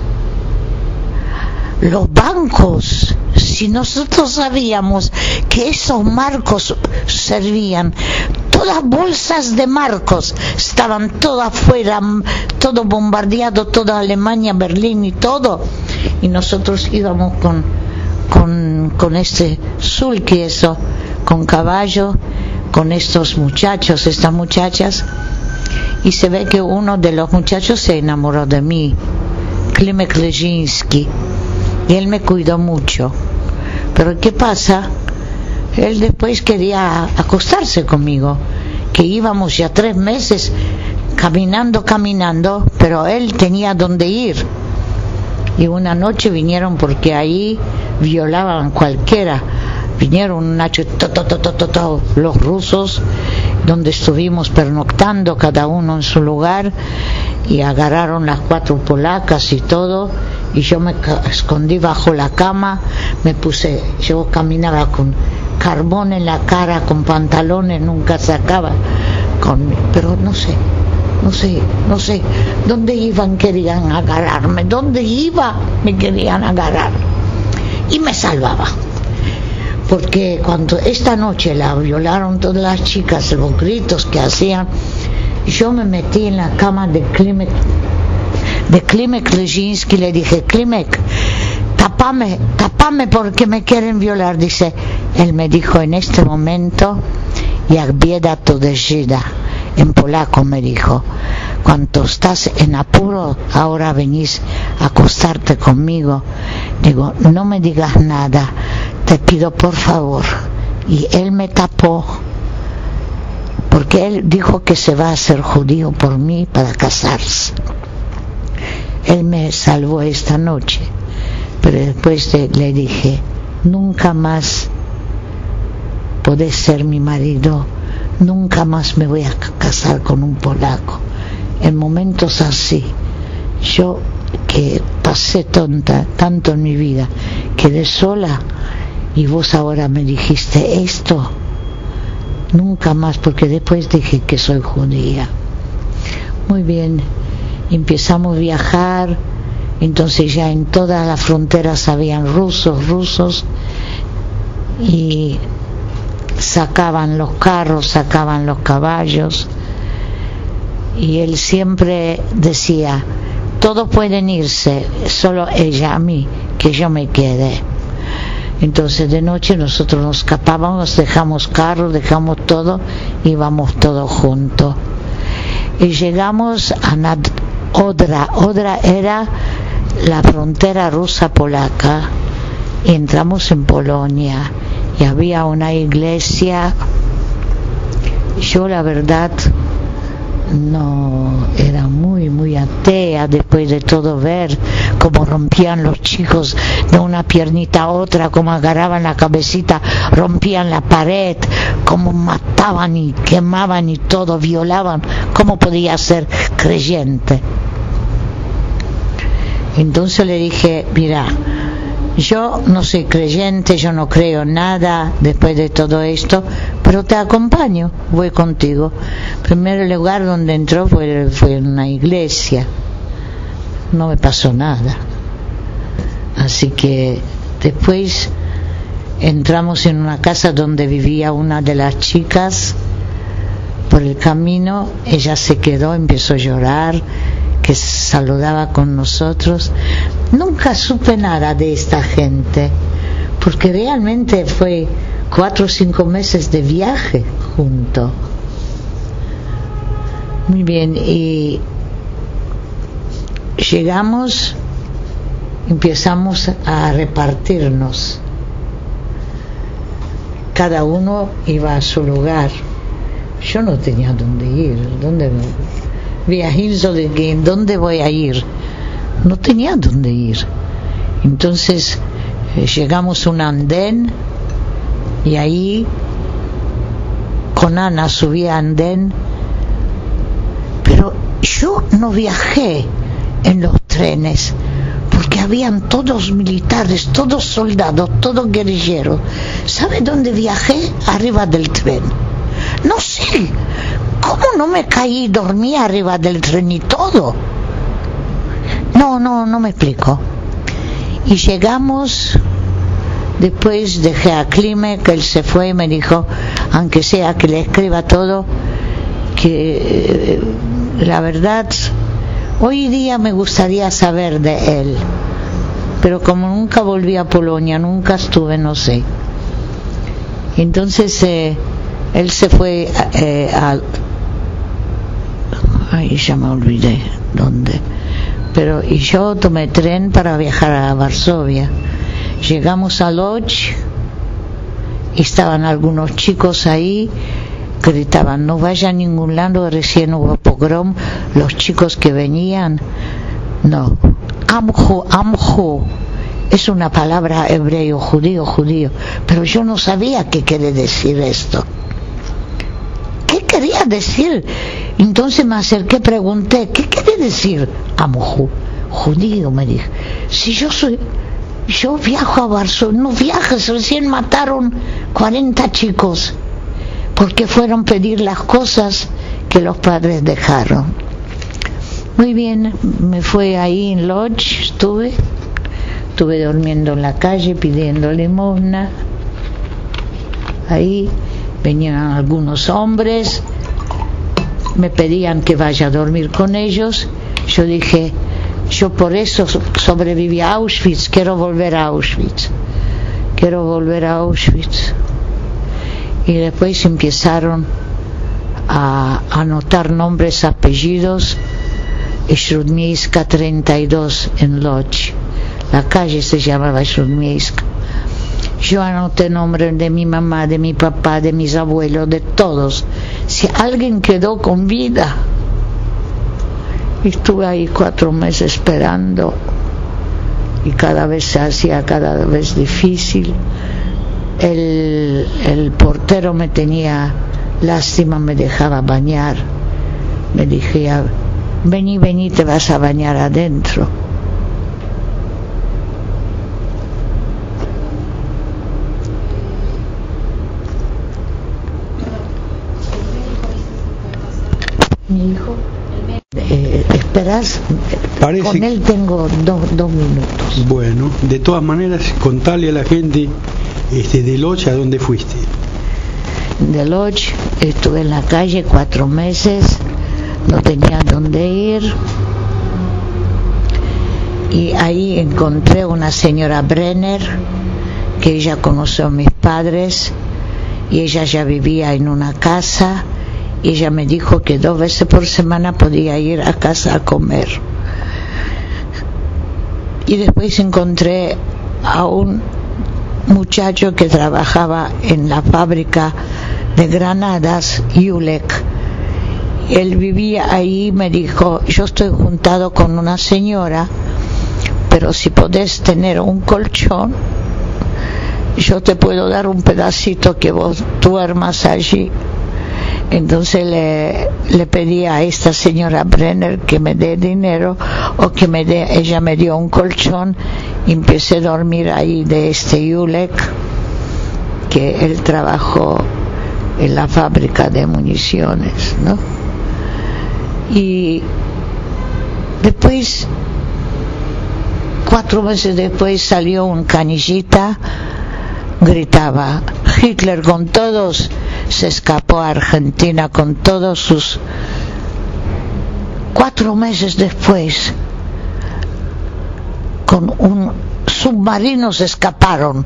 los bancos, si nosotros sabíamos que esos marcos servían, todas bolsas de marcos estaban todas afuera, todo bombardeado, toda Alemania, Berlín y todo, y nosotros íbamos con este sulky, eso, con caballo, con estos muchachos, estas muchachas, y se ve que uno de los muchachos se enamoró de mí, Klimek Lejinsky, y él me cuidó mucho. Pero ¿qué pasa? Él después quería acostarse conmigo, que íbamos ya 3 meses caminando, pero él tenía dónde ir. Y una noche vinieron, porque ahí violaban cualquiera, vinieron una noche los rusos, donde estuvimos pernoctando cada uno en su lugar, y agarraron las 4 polacas y todo, y yo me escondí bajo la cama, yo caminaba con carbón en la cara, con pantalones, nunca sacaba, pero no sé dónde iban, querían agarrarme, dónde iba, me querían agarrar, y me salvaba, porque cuando esta noche la violaron todas las chicas, los gritos que hacían, yo me metí en la cama de Klimek Lejinsky, le dije: Klimek, tapame porque me quieren violar. Dice, él me dijo en este momento, jak bieda to dežida, en polaco me dijo, cuando estás en apuro, ahora venís a acostarte conmigo. Digo, no me digas nada, te pido por favor. Y él me tapó, porque él dijo que se va a hacer judío por mí para casarse. Él me salvó esta noche, pero después le dije: nunca más podés ser mi marido, nunca más me voy a casar con un polaco. En momentos así, yo que pasé tanto en mi vida, quedé sola, y vos ahora me dijiste esto, nunca más, porque después dije que soy judía. Muy bien, empezamos a viajar, entonces ya en todas las fronteras habían rusos, y sacaban los carros, sacaban los caballos, y él siempre decía: todos pueden irse, solo ella a mí, que yo me quede. Entonces de noche nosotros nos escapábamos, dejamos carros, dejamos todo, íbamos todos juntos, y llegamos a Odra era la frontera rusa-polaca, y entramos en Polonia, y había una iglesia. Yo la verdad no era muy atea, después de todo ver cómo rompían los chicos de una piernita a otra, cómo agarraban la cabecita, rompían la pared, cómo mataban y quemaban y todo, violaban. ¿Cómo podía ser creyente? Entonces le dije: mira, yo no soy creyente, yo no creo nada después de todo esto, pero te acompaño, voy contigo. Primer lugar donde entró fue en una iglesia, no me pasó nada. Así que después entramos en una casa donde vivía una de las chicas. Por el camino ella se quedó, empezó a llorar, que saludaba con nosotros. Nunca supe nada de esta gente, porque realmente fue 4 o 5 meses de viaje junto. Muy bien, y llegamos, empezamos a repartirnos, cada uno iba a su lugar. Yo no tenía dónde ir, ¿dónde voy a ir? No tenía dónde ir. Entonces llegamos a un andén, y ahí con Ana subí a andén, pero yo no viajé en los trenes, porque habían todos militares, todos soldados, todos guerrilleros. ¿Sabe dónde viajé? Arriba del tren. No sé cómo no me caí, dormí arriba del tren y todo. No me explico. Y llegamos, después dejé a Klimek, que él se fue y me dijo, aunque sea que le escriba todo, que la verdad hoy día me gustaría saber de él, pero como nunca volví a Polonia, nunca estuve, no sé. Entonces Él se fue ay, ya me olvidé dónde, pero y yo tomé tren para viajar a Varsovia. Llegamos a Lodz y estaban algunos chicos ahí, gritaban: no vaya a ningún lado, recién hubo pogrom. Los chicos que venían, no, amjo es una palabra hebreo, judío, pero yo no sabía qué quiere decir esto. ¿Qué quería decir? Entonces me acerqué, pregunté: ¿qué quiere decir amjo? Judío, me dije. Si yo viajo a Varsovia. No viajes, recién mataron 40 chicos porque fueron a pedir las cosas que los padres dejaron. Muy bien, me fui ahí en Lodz, estuve durmiendo en la calle pidiendo limosna. Ahí venían algunos hombres, me pedían que vaya a dormir con ellos. Yo dije: yo por eso sobreviví a Auschwitz, quiero volver a Auschwitz. Y después empezaron a anotar nombres, apellidos. Shrudmiejska 32 en Lodz, la calle se llamaba Shrudmiejska. Yo anoté nombres de mi mamá, de mi papá, de mis abuelos, de todos, si alguien quedó con vida. Estuve ahí 4 meses esperando y cada vez se hacía cada vez difícil. El portero me tenía lástima, me dejaba bañar, me decía: vení, te vas a bañar adentro. Mi hijo, esperás, con él tengo dos minutos. Bueno, de todas maneras, contale a la gente de Lodz a dónde fuiste. De Lodz estuve en la calle 4 meses, no tenía dónde ir, y ahí encontré una señora Brenner, que ella conoció a mis padres, y ella ya vivía en una casa, y ella me dijo que 2 veces por semana podía ir a casa a comer. Y después encontré a un muchacho que trabajaba en la fábrica de granadas, Yulek. Él vivía ahí, me dijo: yo estoy juntado con una señora, pero si podés tener un colchón, yo te puedo dar un pedacito que vos duermas allí. Entonces le pedí a esta señora Brenner que me dé dinero, o que ella me dio un colchón, y empecé a dormir ahí de este Yulek, que él trabajó en la fábrica de municiones, ¿no? Y después, 4 meses después, salió un canillita, gritaba: Hitler con todos. Se escapó a Argentina con todos sus. 4 meses después, con un submarino se escaparon.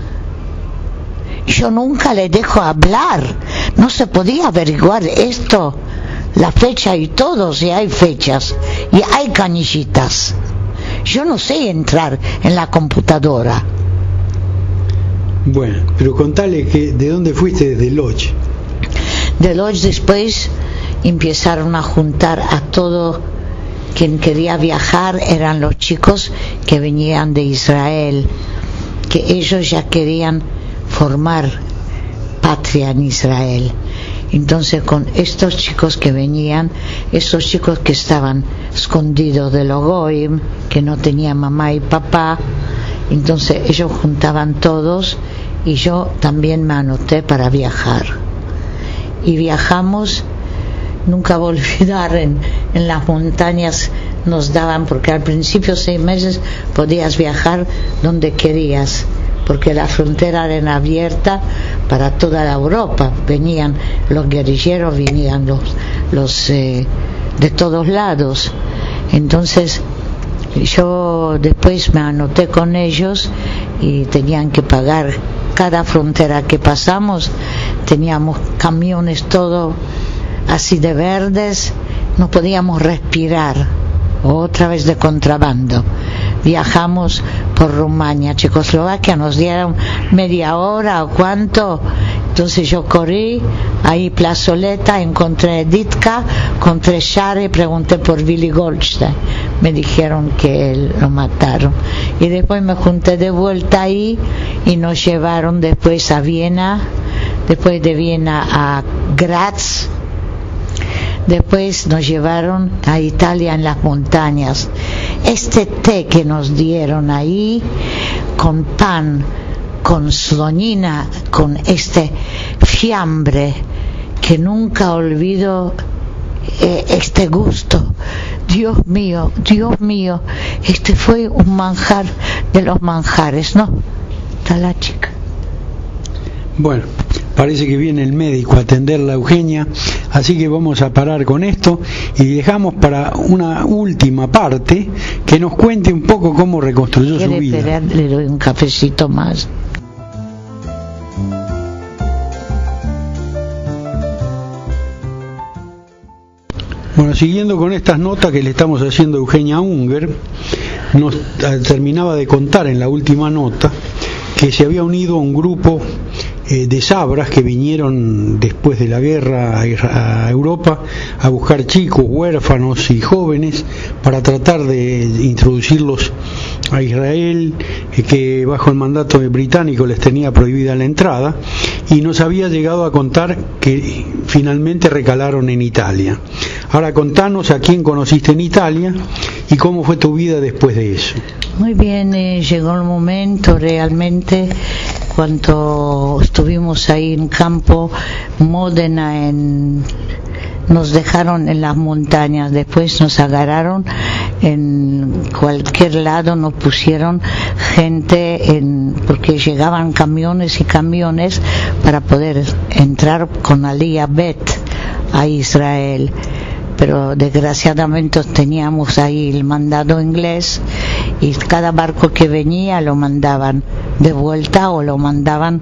Yo nunca le dejo hablar, no se podía averiguar esto, la fecha y todo, si hay fechas y hay canillitas. Yo no sé entrar en la computadora. Bueno, pero contale de dónde fuiste, desde Lodz. De Lodz después empezaron a juntar a todo quien quería viajar. Eran los chicos que venían de Israel, que ellos ya querían formar patria en Israel. Entonces, con estos chicos que venían, estos chicos que estaban escondidos de los goyim, que no tenían mamá y papá, entonces ellos juntaban todos, y yo también me anoté para viajar. Y viajamos, nunca voy a olvidar, en las montañas nos daban, porque al principio 6 meses podías viajar donde querías, porque la frontera era abierta para toda la Europa. Venían los guerrilleros, venían los de todos lados. Entonces yo después me anoté con ellos y tenían que pagar cada frontera que pasamos teníamos camiones todo así de verdes, no podíamos respirar, otra vez de contrabando. Viajamos por Rumania, Checoslovaquia, nos dieron media hora o cuánto. Entonces yo corrí, ahí plazoleta, encontré Ditka, encontré Share, pregunté por Billy Goldstein. Me dijeron que lo mataron. Y después me junté de vuelta ahí y nos llevaron después a Viena, después de Viena a Graz. Después nos llevaron a Italia en las montañas. Este té que nos dieron ahí, con pan, con slonina, con este fiambre, que nunca olvido este gusto. Dios mío, este fue un manjar de los manjares, ¿no? Está la chica. Bueno, parece que viene el médico a atenderla, Eugenia, así que vamos a parar con esto y dejamos para una última parte que nos cuente un poco cómo reconstruyó su vida. Esperar, le doy un cafecito más. Bueno, siguiendo con estas notas que le estamos haciendo a Eugenia Unger, nos terminaba de contar en la última nota que se había unido a un grupo de sabras que vinieron después de la guerra a Europa a buscar chicos, huérfanos y jóvenes para tratar de introducirlos a Israel, que bajo el mandato británico les tenía prohibida la entrada, y nos había llegado a contar que finalmente recalaron en Italia. Ahora contanos a quién conociste en Italia y cómo fue tu vida después de eso. Muy bien, llegó el momento realmente cuando estuvimos ahí en campo Módena, nos dejaron en las montañas, después nos agarraron en cualquier lado, nos pusieron gente porque llegaban camiones y camiones para poder entrar con Aliyah Bet a Israel. Pero desgraciadamente teníamos ahí el mandado inglés y cada barco que venía lo mandaban de vuelta o lo mandaban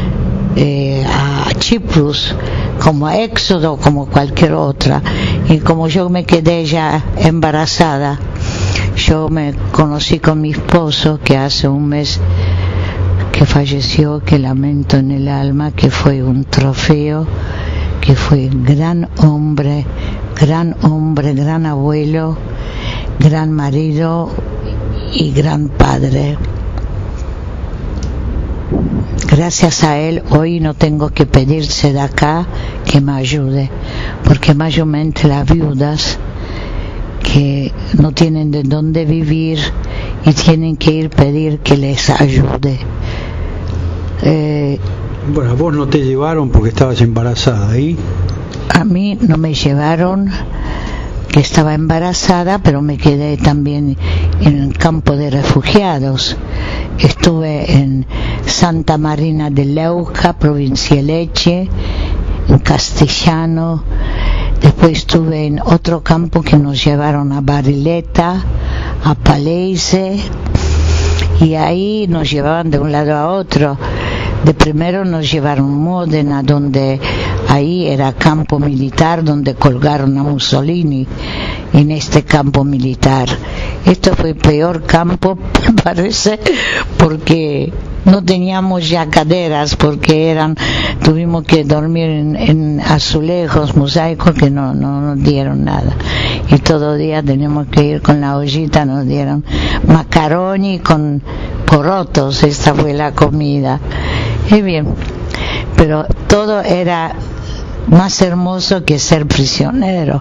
a Chiprus como Éxodo, como cualquier otra. Y como yo me quedé ya embarazada, yo me conocí con mi esposo, que hace un mes que falleció, que lamento en el alma, que fue un trofeo, que fue gran hombre, gran abuelo, gran marido y gran padre. Gracias a él hoy no tengo que pedirse de acá que me ayude, porque mayormente las viudas que no tienen de dónde vivir y tienen que ir pedir que les ayude. Bueno, a vos no te llevaron porque estabas embarazada ahí. A mí no me llevaron, que estaba embarazada, pero me quedé también en el campo de refugiados. Estuve en Santa Marina de Leuca, provincia de Lecce, en Castellano. Después estuve en otro campo que nos llevaron a Barileta, a Palese, y ahí nos llevaban de un lado a otro. De primero nos llevaron a Módena, donde ahí era campo militar, donde colgaron a Mussolini en este campo militar. Esto fue el peor campo, me parece, porque no teníamos ya caderas, porque tuvimos que dormir en azulejos, mosaicos, que no nos dieron nada. Y todo día teníamos que ir con la ollita, nos dieron macaroni con porotos, esta fue la comida. Y bien, pero todo era más hermoso que ser prisionero.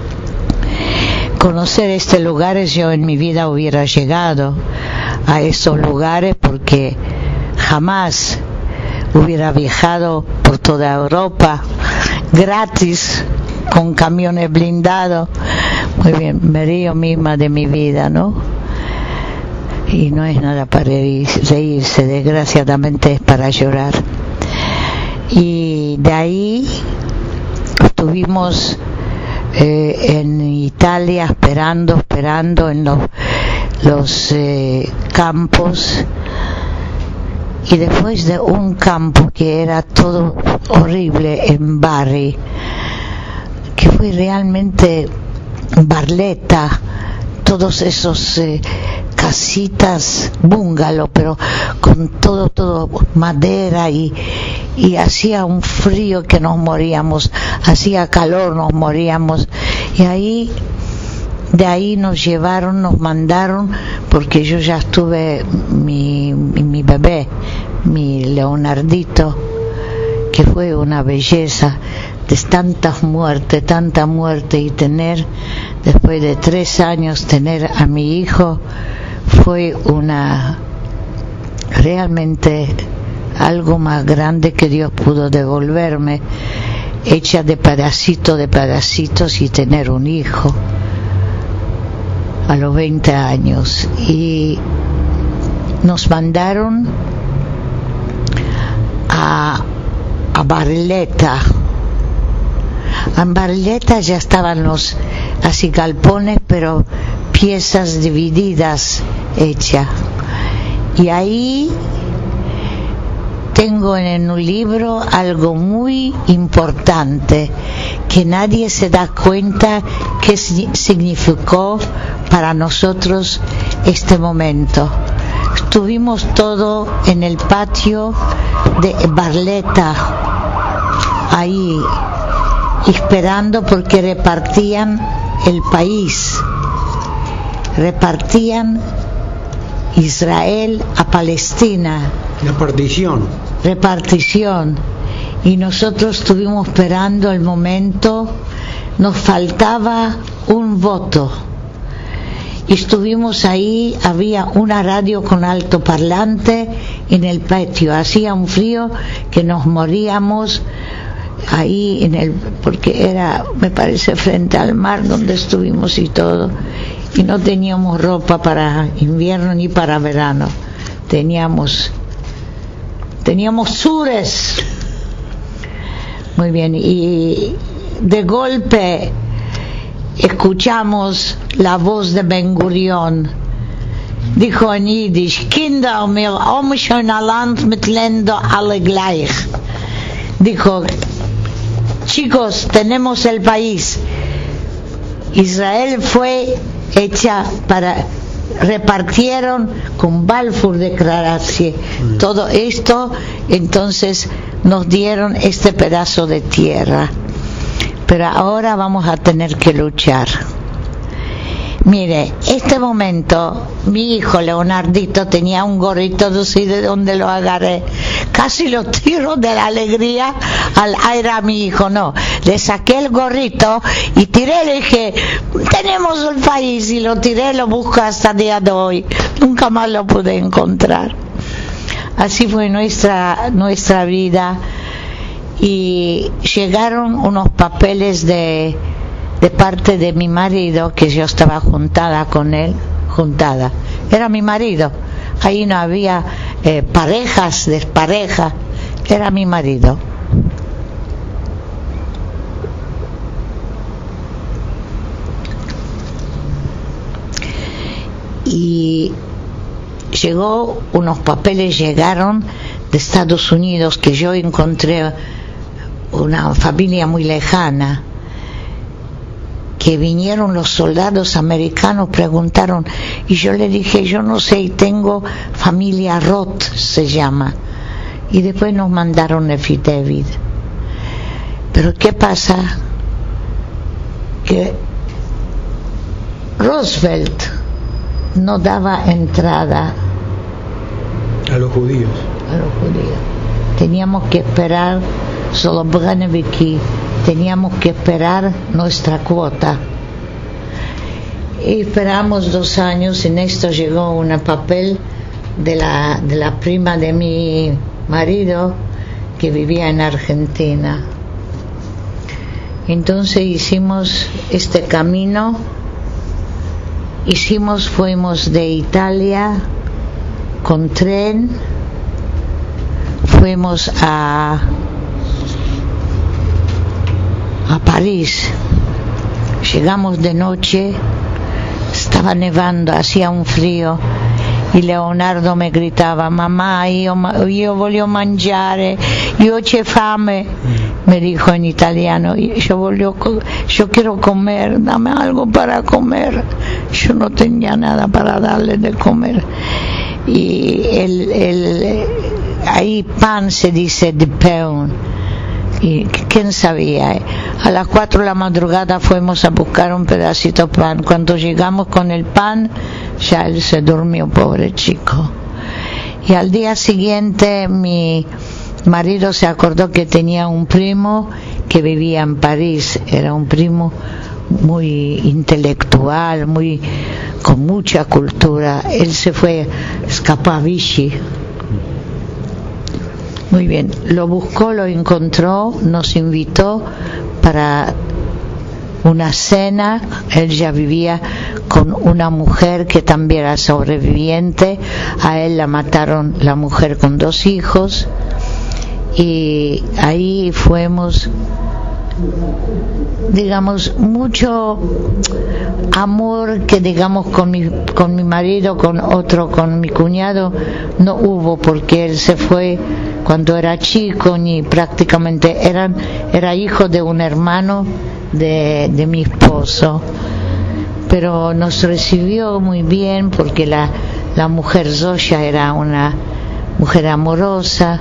Conocer estos lugares, yo en mi vida hubiera llegado a esos lugares porque jamás hubiera viajado por toda Europa gratis con camiones blindados. Muy bien, me río misma de mi vida, ¿no? Y no es nada para reírse, desgraciadamente es para llorar. Y de ahí estuvimos en Italia esperando en los campos, y después de un campo que era todo horrible en Bari, que fue realmente Barletta, todos esos casitas bungalow, pero con todo madera, y hacía un frío que nos moríamos, hacía calor, nos moríamos, y de ahí nos llevaron, nos mandaron, porque yo ya estuve mi bebé, mi Leonardito, que fue una belleza, de tanta muerte, y tener, después de 3 años, tener a mi hijo, fue realmente algo más grande que Dios pudo devolverme, hecha de pedacitos, y tener un hijo a los 20 años. Y nos mandaron a Barletta. En Barletta ya estaban los así galpones, pero piezas divididas hechas. Y ahí tengo en un libro algo muy importante que nadie se da cuenta qué significó para nosotros este momento. Estuvimos todo en el patio de Barletta, ahí esperando, porque repartían el país, repartían Israel a Palestina, repartición, y nosotros estuvimos esperando el momento. Nos faltaba un voto y estuvimos ahí. Había una radio con altoparlante en el patio, hacía un frío que nos moríamos ahí porque era, me parece, frente al mar donde estuvimos y todo, y no teníamos ropa para invierno ni para verano, teníamos sures. Muy bien, y de golpe escuchamos la voz de Ben Gurion. Dijo en Yiddish: Kinder, wir haben schon ein Land mit Ländern alle gleich. Dijo: chicos, tenemos el país. Israel fue hecha repartieron con Balfour Declaración todo esto, entonces nos dieron este pedazo de tierra, pero ahora vamos a tener que luchar. Mire, este momento, mi hijo Leonardito tenía un gorrito, no sé de dónde lo agarré, casi lo tiro de la alegría al aire a mi hijo. No, le saqué el gorrito y tiré, le dije: tenemos el país, y lo tiré, lo busco hasta el día de hoy, nunca más lo pude encontrar. Así fue nuestra vida. Y llegaron unos papeles de parte de mi marido, que yo estaba juntada con él, era mi marido, ahí no había parejas, despareja, era mi marido. Y unos papeles llegaron de Estados Unidos, que yo encontré una familia muy lejana, que vinieron los soldados americanos, preguntaron, y yo le dije: yo no sé, y tengo familia Roth, se llama, y después nos mandaron affidavit. Pero ¿qué pasa? Que Roosevelt no daba entrada a los judíos. Teníamos que esperar, solo Brenneviki, teníamos que esperar nuestra cuota. Y esperamos 2 años. En esto llegó un papel de la prima de mi marido, que vivía en Argentina. Entonces hicimos este camino, fuimos de Italia con tren, fuimos a París, llegamos de noche, estaba nevando, hacía un frío, y Leonardo me gritaba: mamá, io voglio mangiare, io c'è fame, me dijo en italiano, yo quiero comer, dame algo para comer. Yo no tenía nada para darle de comer. Y ahí pan se dice de pain, y quién sabía, a las 4 de la madrugada fuimos a buscar un pedacito de pan. Cuando llegamos con el pan, ya él se durmió, pobre chico. Y al día siguiente mi marido se acordó que tenía un primo que vivía en París. Era un primo muy intelectual, con mucha cultura. Él se fue, escapó a Vichy. Muy bien, lo buscó, lo encontró, nos invitó para una cena. Él ya vivía con una mujer que también era sobreviviente. A él la mataron, la mujer con 2 hijos. Y ahí fuimos, digamos, mucho amor que, digamos, con mi marido, con mi cuñado no hubo, porque él se fue cuando era chico, ni prácticamente era hijo de un hermano de mi esposo, pero nos recibió muy bien porque la mujer Zoya era una mujer amorosa.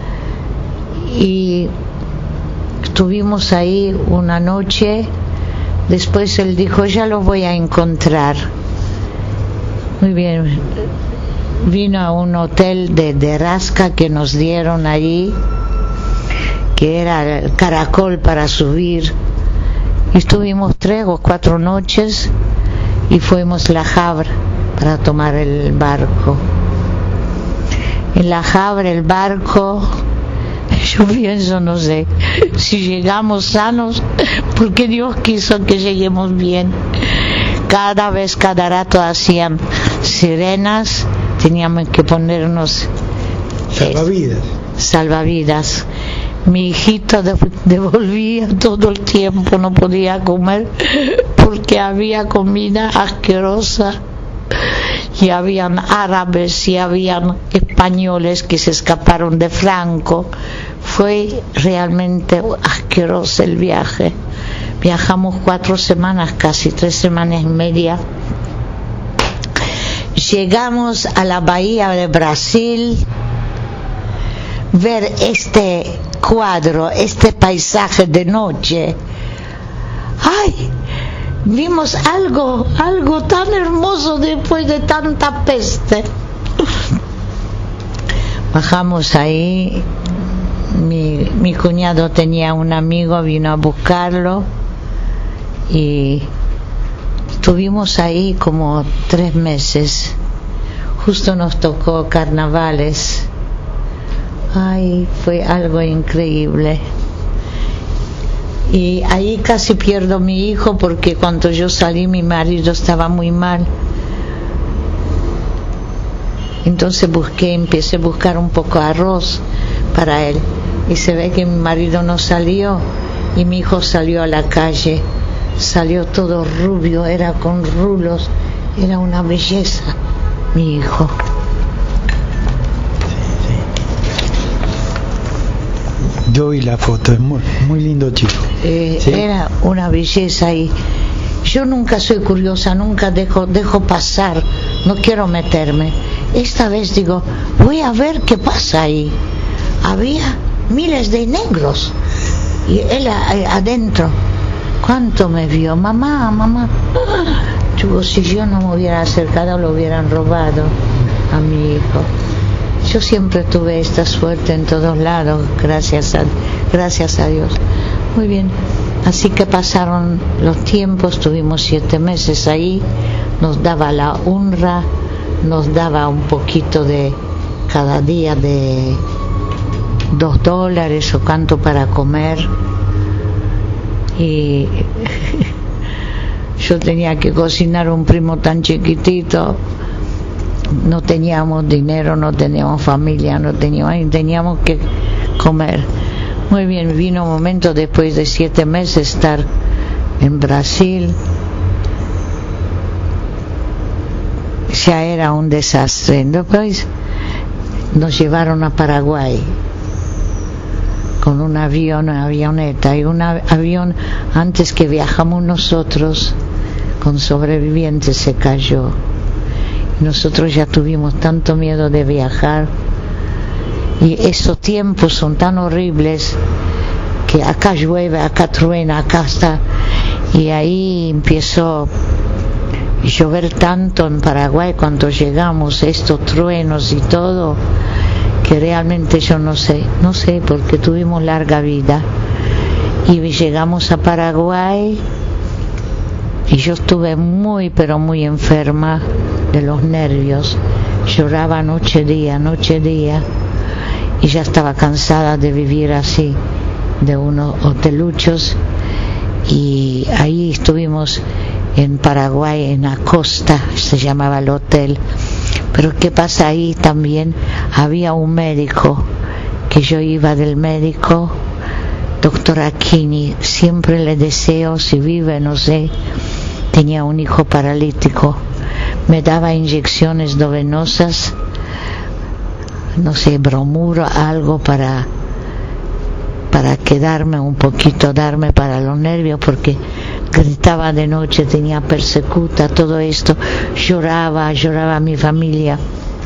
Y estuvimos ahí una noche. Después él dijo: ya lo voy a encontrar. Muy bien, vino a un hotel de Rasca que nos dieron allí, que era el caracol para subir, y estuvimos 3 o 4 noches y fuimos a La Havre para tomar el barco. En La Havre el barco, yo pienso, no sé si llegamos sanos, porque Dios quiso que lleguemos bien. Cada rato hacían sirenas, teníamos que ponernos salvavidas. Mi hijito devolvía todo el tiempo, no podía comer porque había comida asquerosa. Y habían árabes y habían españoles que se escaparon de Franco. Fue realmente asqueroso el viaje. Viajamos 4 semanas, casi 3 semanas y media. Llegamos a la bahía de Brasil. Ver este cuadro, este paisaje de noche. ¡Ay! Vimos algo tan hermoso después de tanta peste. Bajamos ahí. Mi cuñado tenía un amigo, vino a buscarlo y estuvimos ahí como 3 meses. Justo nos tocó carnavales. Ay, fue algo increíble. Y ahí casi pierdo a mi hijo porque cuando yo salí mi marido estaba muy mal. Entonces empecé a buscar un poco de arroz para él. Y se ve que mi marido no salió y mi hijo salió a la calle. Salió todo rubio, era con rulos, era una belleza, mi hijo. Yo vi la foto, es muy lindo chico. ¿Sí? Era una belleza y yo nunca soy curiosa, nunca dejo pasar, no quiero meterme. Esta vez digo, voy a ver qué pasa ahí. Había miles de negros y él adentro. ¿Cuánto me vio? Mamá. Digo, si yo no me hubiera acercado lo hubieran robado a mi hijo. Yo siempre tuve esta suerte en todos lados, gracias a Dios. Muy bien, así que pasaron los tiempos, tuvimos 7 meses ahí, nos daba la UNRWA, nos daba un poquito de cada día de $2 o cuánto para comer, y yo tenía que cocinar un primo tan chiquitito. No teníamos dinero, no teníamos familia, teníamos que comer. Muy bien, vino un momento después de 7 meses estar en Brasil. ya era un desastre. Después nos llevaron a Paraguay con un avión, una avioneta, y un avión, antes que viajamos nosotros con sobrevivientes, se cayó. Nosotros ya tuvimos tanto miedo de viajar, y esos tiempos son tan horribles que acá llueve, acá truena, acá está, y ahí empezó a llover tanto en Paraguay cuando llegamos, estos truenos y todo, que realmente yo no sé porque tuvimos larga vida. Y llegamos a Paraguay y yo estuve muy pero muy enferma de los nervios, lloraba noche día, y ya estaba cansada de vivir así, de unos hoteluchos. Y ahí estuvimos en Paraguay, en la costa, se llamaba el hotel. Pero ¿qué pasa? Ahí también había un médico, que yo iba del médico, doctor Aquini, siempre le deseo, si vive, no sé, tenía un hijo paralítico, me daba inyecciones venosas, no sé, bromuro, algo para quedarme un poquito, darme para los nervios, porque gritaba de noche, tenía persecuta, todo esto, lloraba mi familia.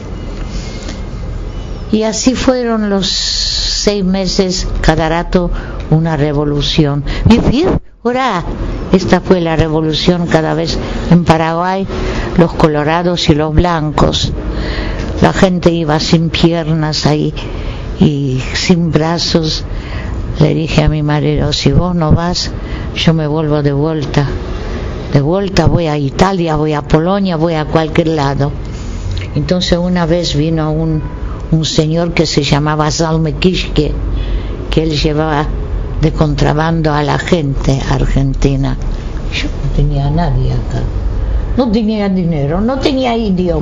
Y así fueron los 6 meses, cada rato una revolución. ¡Hurra! Esta fue la revolución cada vez en Paraguay, los colorados y los blancos. La gente iba sin piernas ahí y sin brazos. Le dije a mi marido, si vos no vas, yo me vuelvo de vuelta voy a Italia, voy a Polonia, voy a cualquier lado. Entonces una vez vino un señor que se llamaba Zalmequisque, que él llevaba de contrabando a la gente argentina. Yo no tenía a nadie acá, no tenía dinero, no tenía idioma,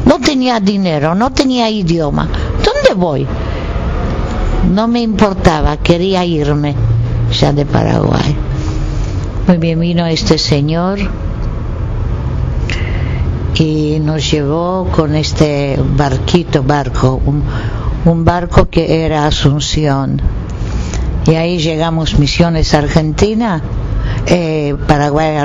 ¿dónde voy? No me importaba, quería irme ya de Paraguay. Muy bien, vino este señor y nos llevó con este barco, un barco que era Asunción, y ahí llegamos Misiones Argentina, Paraguay,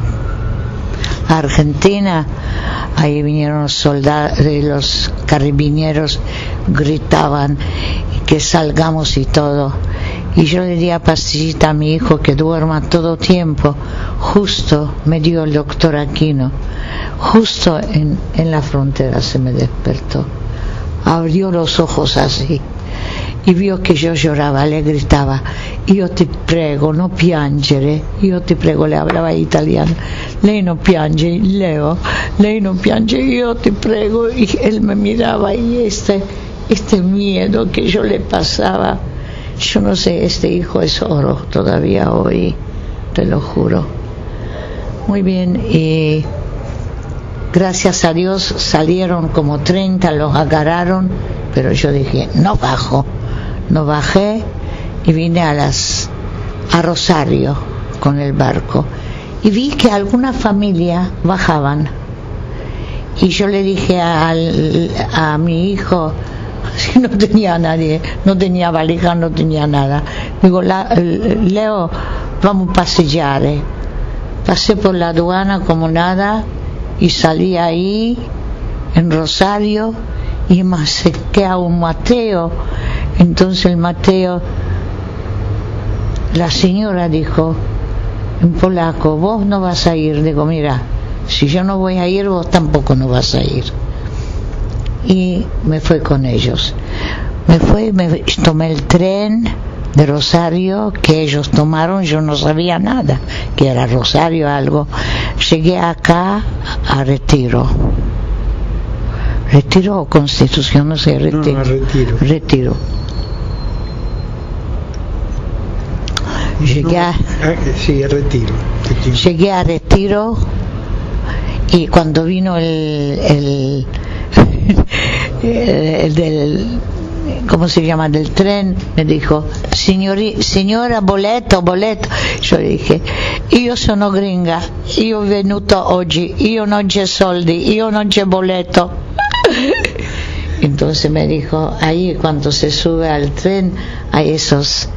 Argentina. Ahí vinieron los soldados, los carabineros gritaban que salgamos y todo. Y yo le di a pastillita a mi hijo que duerma todo tiempo. Justo me dio el doctor Aquino, justo en la frontera se me despertó. Abrió los ojos así y vio que yo lloraba, le gritaba, io ti prego, no piangere, io ti prego, le hablaba italiano, lei no piange, Leo, lei no piange, io ti prego. Y él me miraba, y este miedo que yo le pasaba, yo no sé, este hijo es oro todavía hoy, te lo juro. Muy bien, y gracias a Dios salieron como 30, los agarraron, pero yo dije, no bajé y vine a Rosario con el barco, y vi que alguna familia bajaban, y yo le dije a mi hijo, si no tenía nadie, no tenía valija, no tenía nada, digo, Leo, vamos a pasear. Pasé por la aduana como nada y salí ahí en Rosario y me acerqué a un Mateo. Entonces el Mateo, la señora dijo en polaco, vos no vas a ir. Digo, mira, si yo no voy a ir, vos tampoco no vas a ir. Y me fui con ellos. Me tomé el tren de Rosario que ellos tomaron, yo no sabía nada que era Rosario algo. Llegué acá a Retiro o Constitución, no sé, Retiro. Retiro. Llegué a Retiro, y cuando vino el del, ¿cómo se llama?, del tren, me dijo, señora, boleto. Yo le dije, yo sono gringa, io venuto oggi, io non c'è soldi, io non c'è boleto. Entonces me dijo, ahí cuando se sube al tren hay es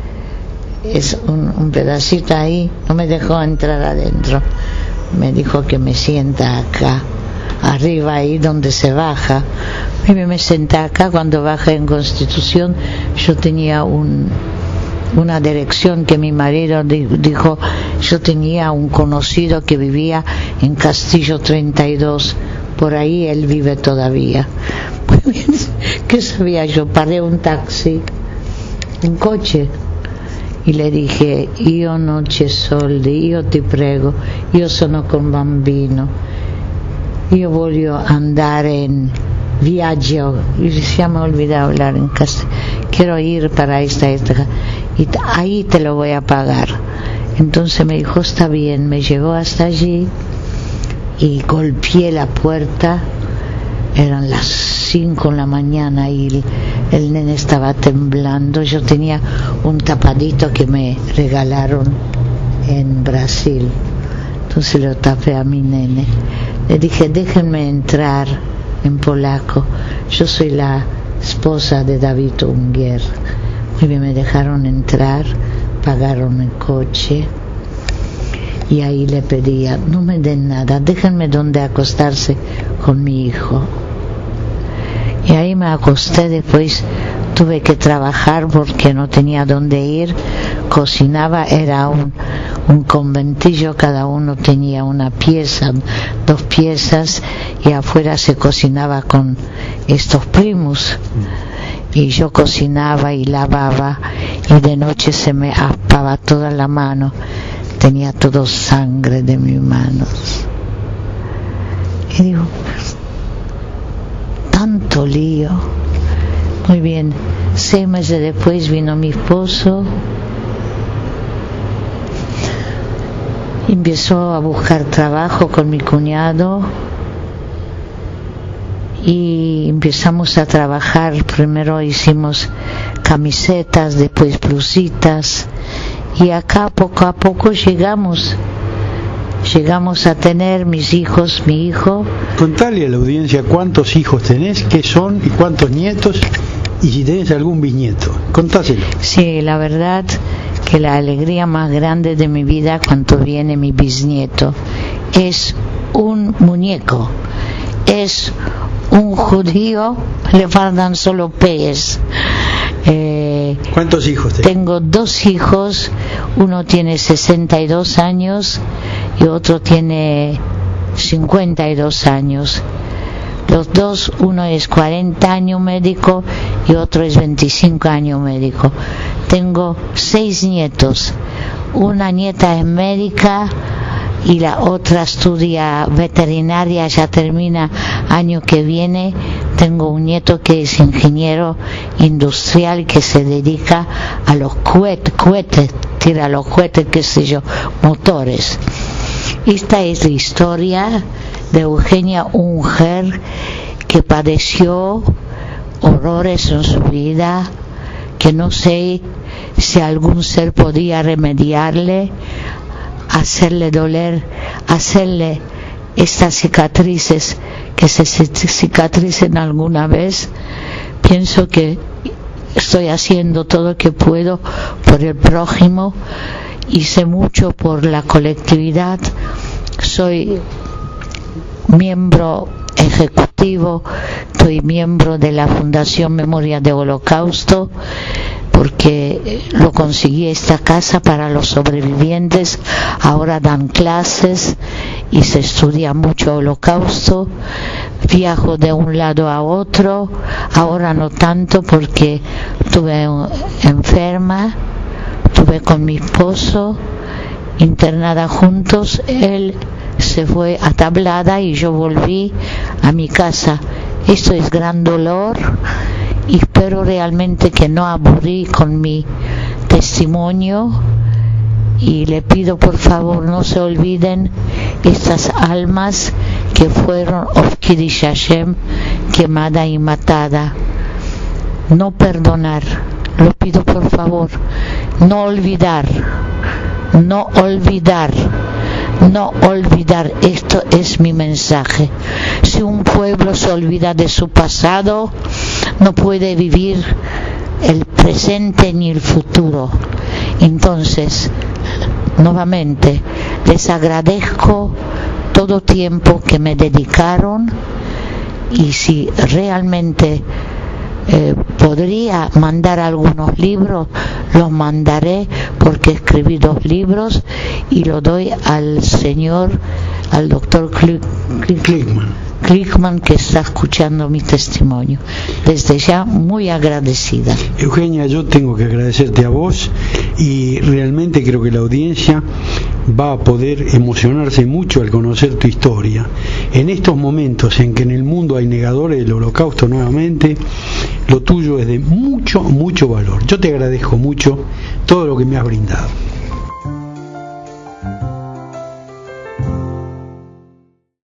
un pedacito ahí, no me dejó entrar adentro, me dijo que me sienta acá arriba, ahí donde se baja. Y me senté acá. Cuando bajé en Constitución, yo tenía una dirección que mi marido dijo, yo tenía un conocido que vivía en Castillo 32, por ahí él vive todavía. ¿Qué sabía yo? Paré un taxi, un coche, y le dije, io non c'è soldi, io ti prego, io sono con bambino, io voglio andare in viaggio, se me olvidó hablar en casa, quiero ir para esta y ahí te lo voy a pagar. Entonces me dijo, está bien, me llevó hasta allí y golpeé la puerta. Eran las 5 de la mañana y el nene estaba temblando. Yo tenía un tapadito que me regalaron en Brasil, entonces lo tapé a mi nene. Le dije, déjenme entrar, en polaco, yo soy la esposa de David Unger. Muy bien, me dejaron entrar, pagaron el coche y ahí le pedía, no me den nada, déjenme donde acostarse con mi hijo. Y ahí me acosté. Después tuve que trabajar porque no tenía dónde ir. Cocinaba, era un conventillo, cada uno tenía una pieza, 2 piezas, y afuera se cocinaba con estos primos. Y yo cocinaba y lavaba, y de noche se me aspaba toda la mano, tenía todo sangre de mis manos. Y digo, tanto lío. Muy bien, 6 meses después vino mi esposo, empezó a buscar trabajo con mi cuñado y empezamos a trabajar. Primero hicimos camisetas, después blusitas, y acá poco a poco llegamos a tener mis hijos, mi hijo. Contale a la audiencia cuántos hijos tenés, qué son y cuántos nietos, y si tenés algún bisnieto, contáselo. Sí, la verdad que la alegría más grande de mi vida cuando viene mi bisnieto es un muñeco, es un judío, le faltan solo pies. ¿Cuántos hijos tenés? Tengo 2 hijos, uno tiene 62 años y otro tiene 52 años. Los dos, uno es 40 años médico y otro es 25 años médico. Tengo 6 nietos, una nieta es médica y la otra estudia veterinaria, ya termina año que viene. Tengo un nieto que es ingeniero industrial que se dedica a los cohetes, tira los cohetes, qué sé yo, motores. Esta es la historia de Eugenia Unger, que padeció horrores en su vida, que no sé si algún ser podía remediarle, hacerle doler, hacerle estas cicatrices que se cicatricen alguna vez. Pienso que estoy haciendo todo lo que puedo por el prójimo, hice mucho por la colectividad, soy miembro ejecutivo, soy miembro de la Fundación Memoria de Holocausto, porque lo conseguí esta casa para los sobrevivientes. Ahora dan clases y se estudia mucho Holocausto. Viajo de un lado a otro, ahora no tanto porque estuve enferma, estuve con mi esposo internada juntos. Él se fue a Tablada y yo volví a mi casa. Esto es gran dolor y espero realmente que no aburrí con mi testimonio, y le pido por favor no se olviden estas almas que fueron of Kiddush Hashem, quemada y matada. No perdonar, lo pido por favor, no olvidar, no olvidar. Esto es mi mensaje. Si un pueblo se olvida de su pasado, no puede vivir el presente ni el futuro. Entonces, nuevamente, les agradezco todo tiempo que me dedicaron, y si realmente podría mandar algunos libros, los mandaré, porque escribí 2 libros y lo doy al señor, al doctor Klickman, que está escuchando mi testimonio. Desde ya, muy agradecida. Eugenia, yo tengo que agradecerte a vos, y realmente creo que la audiencia va a poder emocionarse mucho al conocer tu historia. En estos momentos en que en el mundo hay negadores del Holocausto nuevamente, lo tuyo es de mucho, mucho valor. Yo te agradezco mucho todo lo que me has brindado.